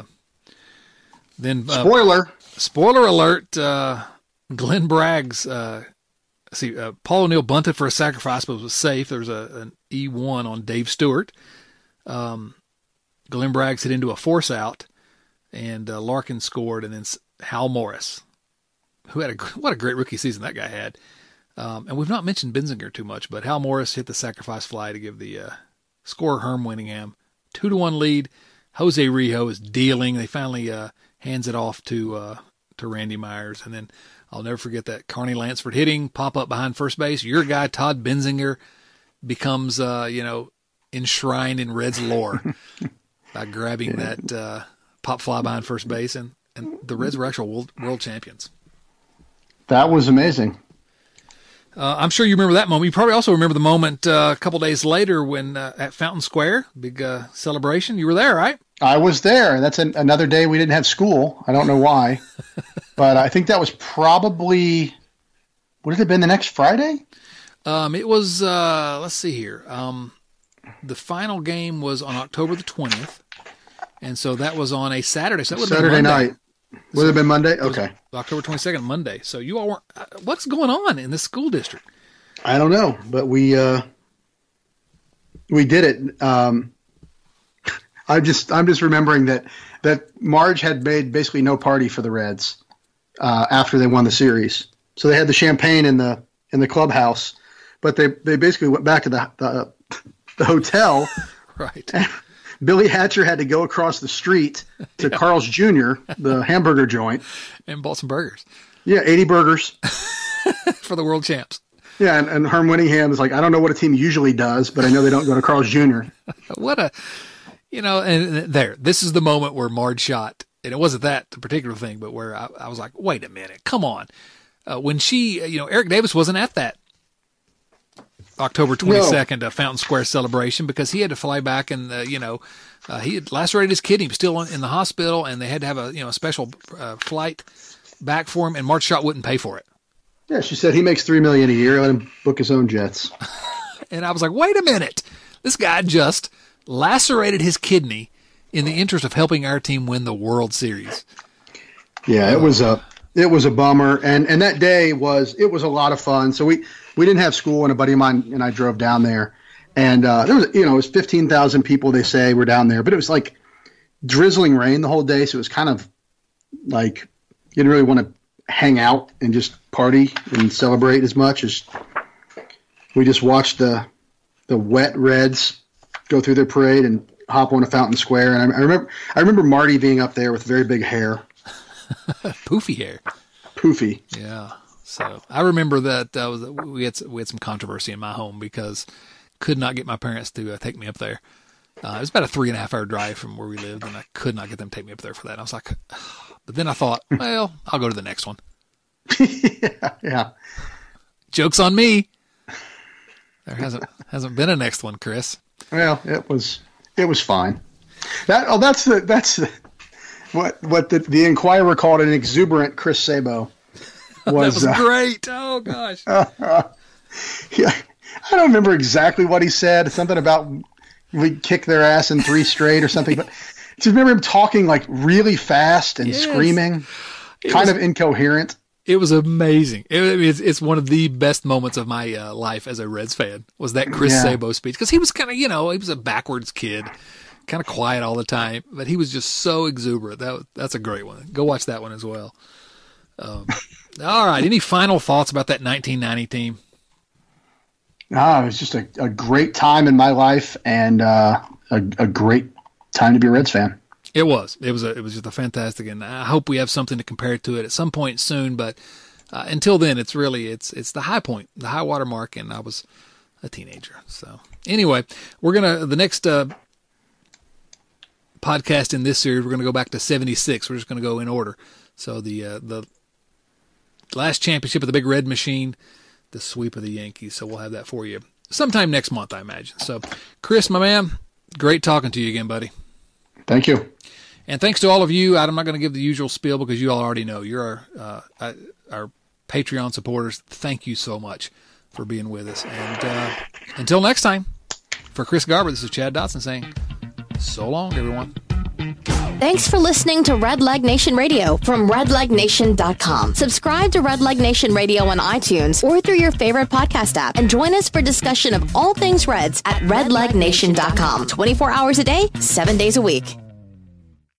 then, uh, spoiler. spoiler alert: uh, Glenn Braggs. Uh, see, uh, Paul O'Neill bunted for a sacrifice, but was safe. There was a, an E one on Dave Stewart. Um, Glenn Braggs hit into a force out, and uh, Larkin scored, and then Hal Morris, who had a what a great rookie season that guy had. Um, and we've not mentioned Benzinger too much, but Hal Morris hit the sacrifice fly to give the uh, scorer Herm Winningham two to one lead. Jose Rijo is dealing. They finally uh, hands it off to uh, to Randy Myers, and then I'll never forget that. Carney Lansford hitting, pop up behind first base. Your guy, Todd Benzinger, becomes, uh, you know, enshrined in Reds lore by grabbing yeah. that uh, pop fly behind first base. And, and the Reds were actual world, world champions. That was amazing. Uh, I'm sure you remember that moment. You probably also remember the moment uh, a couple days later when uh, at Fountain Square, big uh, celebration. You were there, right? I was there. That's an, another day we didn't have school. I don't know why, but I think that was probably, would it have been the next Friday? Um, it was, uh, let's see here. Um, the final game was on October the twentieth, and so that was on a Saturday. So that would Saturday have been night. Would it have been Monday? Okay. October twenty-second, Monday. So you all weren't, uh, what's going on in this school district? I don't know, but we, uh, we did it. Um, I just, I'm just remembering that, that Marge had made basically no party for the Reds, uh, after they won the series. So they had the champagne in the, in the clubhouse, but they, they basically went back to the, the, the hotel. Right. Billy Hatcher had to go across the street to yeah. Carl's Junior, the hamburger joint. And bought some burgers. Yeah, eighty burgers. For the world champs. Yeah, and, and Herm Winningham is like, I don't know what a team usually does, but I know they don't go to Carl's Junior What a, you know, and there, this is the moment where Marge shot, and it wasn't that particular thing, but where I, I was like, wait a minute, come on. Uh, when she, you know, Eric Davis wasn't at that October twenty-second no. uh, Fountain Square celebration because he had to fly back and, uh, you know, uh, he had lacerated his kidney. He was still in the hospital, and they had to have a, you know, a special uh, flight back for him, and Marge Schott wouldn't pay for it. Yeah, she said he makes three million dollars a year. Let him book his own jets. And I was like, wait a minute. This guy just lacerated his kidney in the interest of helping our team win the World Series. Yeah, it was a it was a bummer, and and that day was it was a lot of fun. So we. We didn't have school, and a buddy of mine and I drove down there, and uh, there was, you know, it was fifteen thousand people. They say were down there, but it was like drizzling rain the whole day, so it was kind of like you didn't really want to hang out and just party and celebrate as much as we just watched the the wet Reds go through their parade and hop on a Fountain Square. And I, I remember I remember Marty being up there with very big hair, poofy hair, poofy, yeah. So I remember that uh, was, we had we had some controversy in my home because could not get my parents to uh, take me up there. Uh, it was about a three and a half hour drive from where we lived, and I could not get them to take me up there for that. And I was like, but then I thought, well, I'll go to the next one. yeah, yeah. Joke's on me. There hasn't hasn't been a next one, Chris. Well, it was it was fine. That oh, that's the that's the, what what the, the Inquirer called an exuberant Chris Sabo. Was, that was uh, great. Oh, gosh. Uh, uh, yeah, I don't remember exactly what he said. Something about we kick their ass in three straight or something. But I just remember him talking like really fast and yes. screaming, it kind was, of incoherent. It was amazing. It, it's, it's one of the best moments of my uh, life as a Reds fan was that Chris yeah. Sabo speech. Because he was kind of, you know, he was a backwards kid, kind of quiet all the time. But he was just so exuberant. That That's a great one. Go watch that one as well. Um All right. Any final thoughts about that nineteen ninety team? Ah, it was just a, a great time in my life and uh, a, a great time to be a Reds fan. It was. It was. A, it was just a fantastic, and I hope we have something to compare to it at some point soon. But uh, until then, it's really it's it's the high point, the high water mark, and I was a teenager. So anyway, we're gonna the next uh, podcast in this series. We're gonna go back to seventy-six. We're just gonna go in order. So the uh, the last championship of the Big Red Machine, the sweep of the Yankees. So we'll have that for you sometime next month, I imagine. So, Chris, my man, great talking to you again, buddy. Thank you. And thanks to all of you. I'm not going to give the usual spiel because you all already know. You're our, uh, our Patreon supporters. Thank you so much for being with us. And uh, until next time, for Chris Garber, this is Chad Dotson saying, so long, everyone. Thanks for listening to Red Leg Nation Radio from red leg nation dot com. Subscribe to Red Leg Nation Radio on iTunes or through your favorite podcast app and join us for discussion of all things Reds at red leg nation dot com. twenty-four hours a day, seven days a week.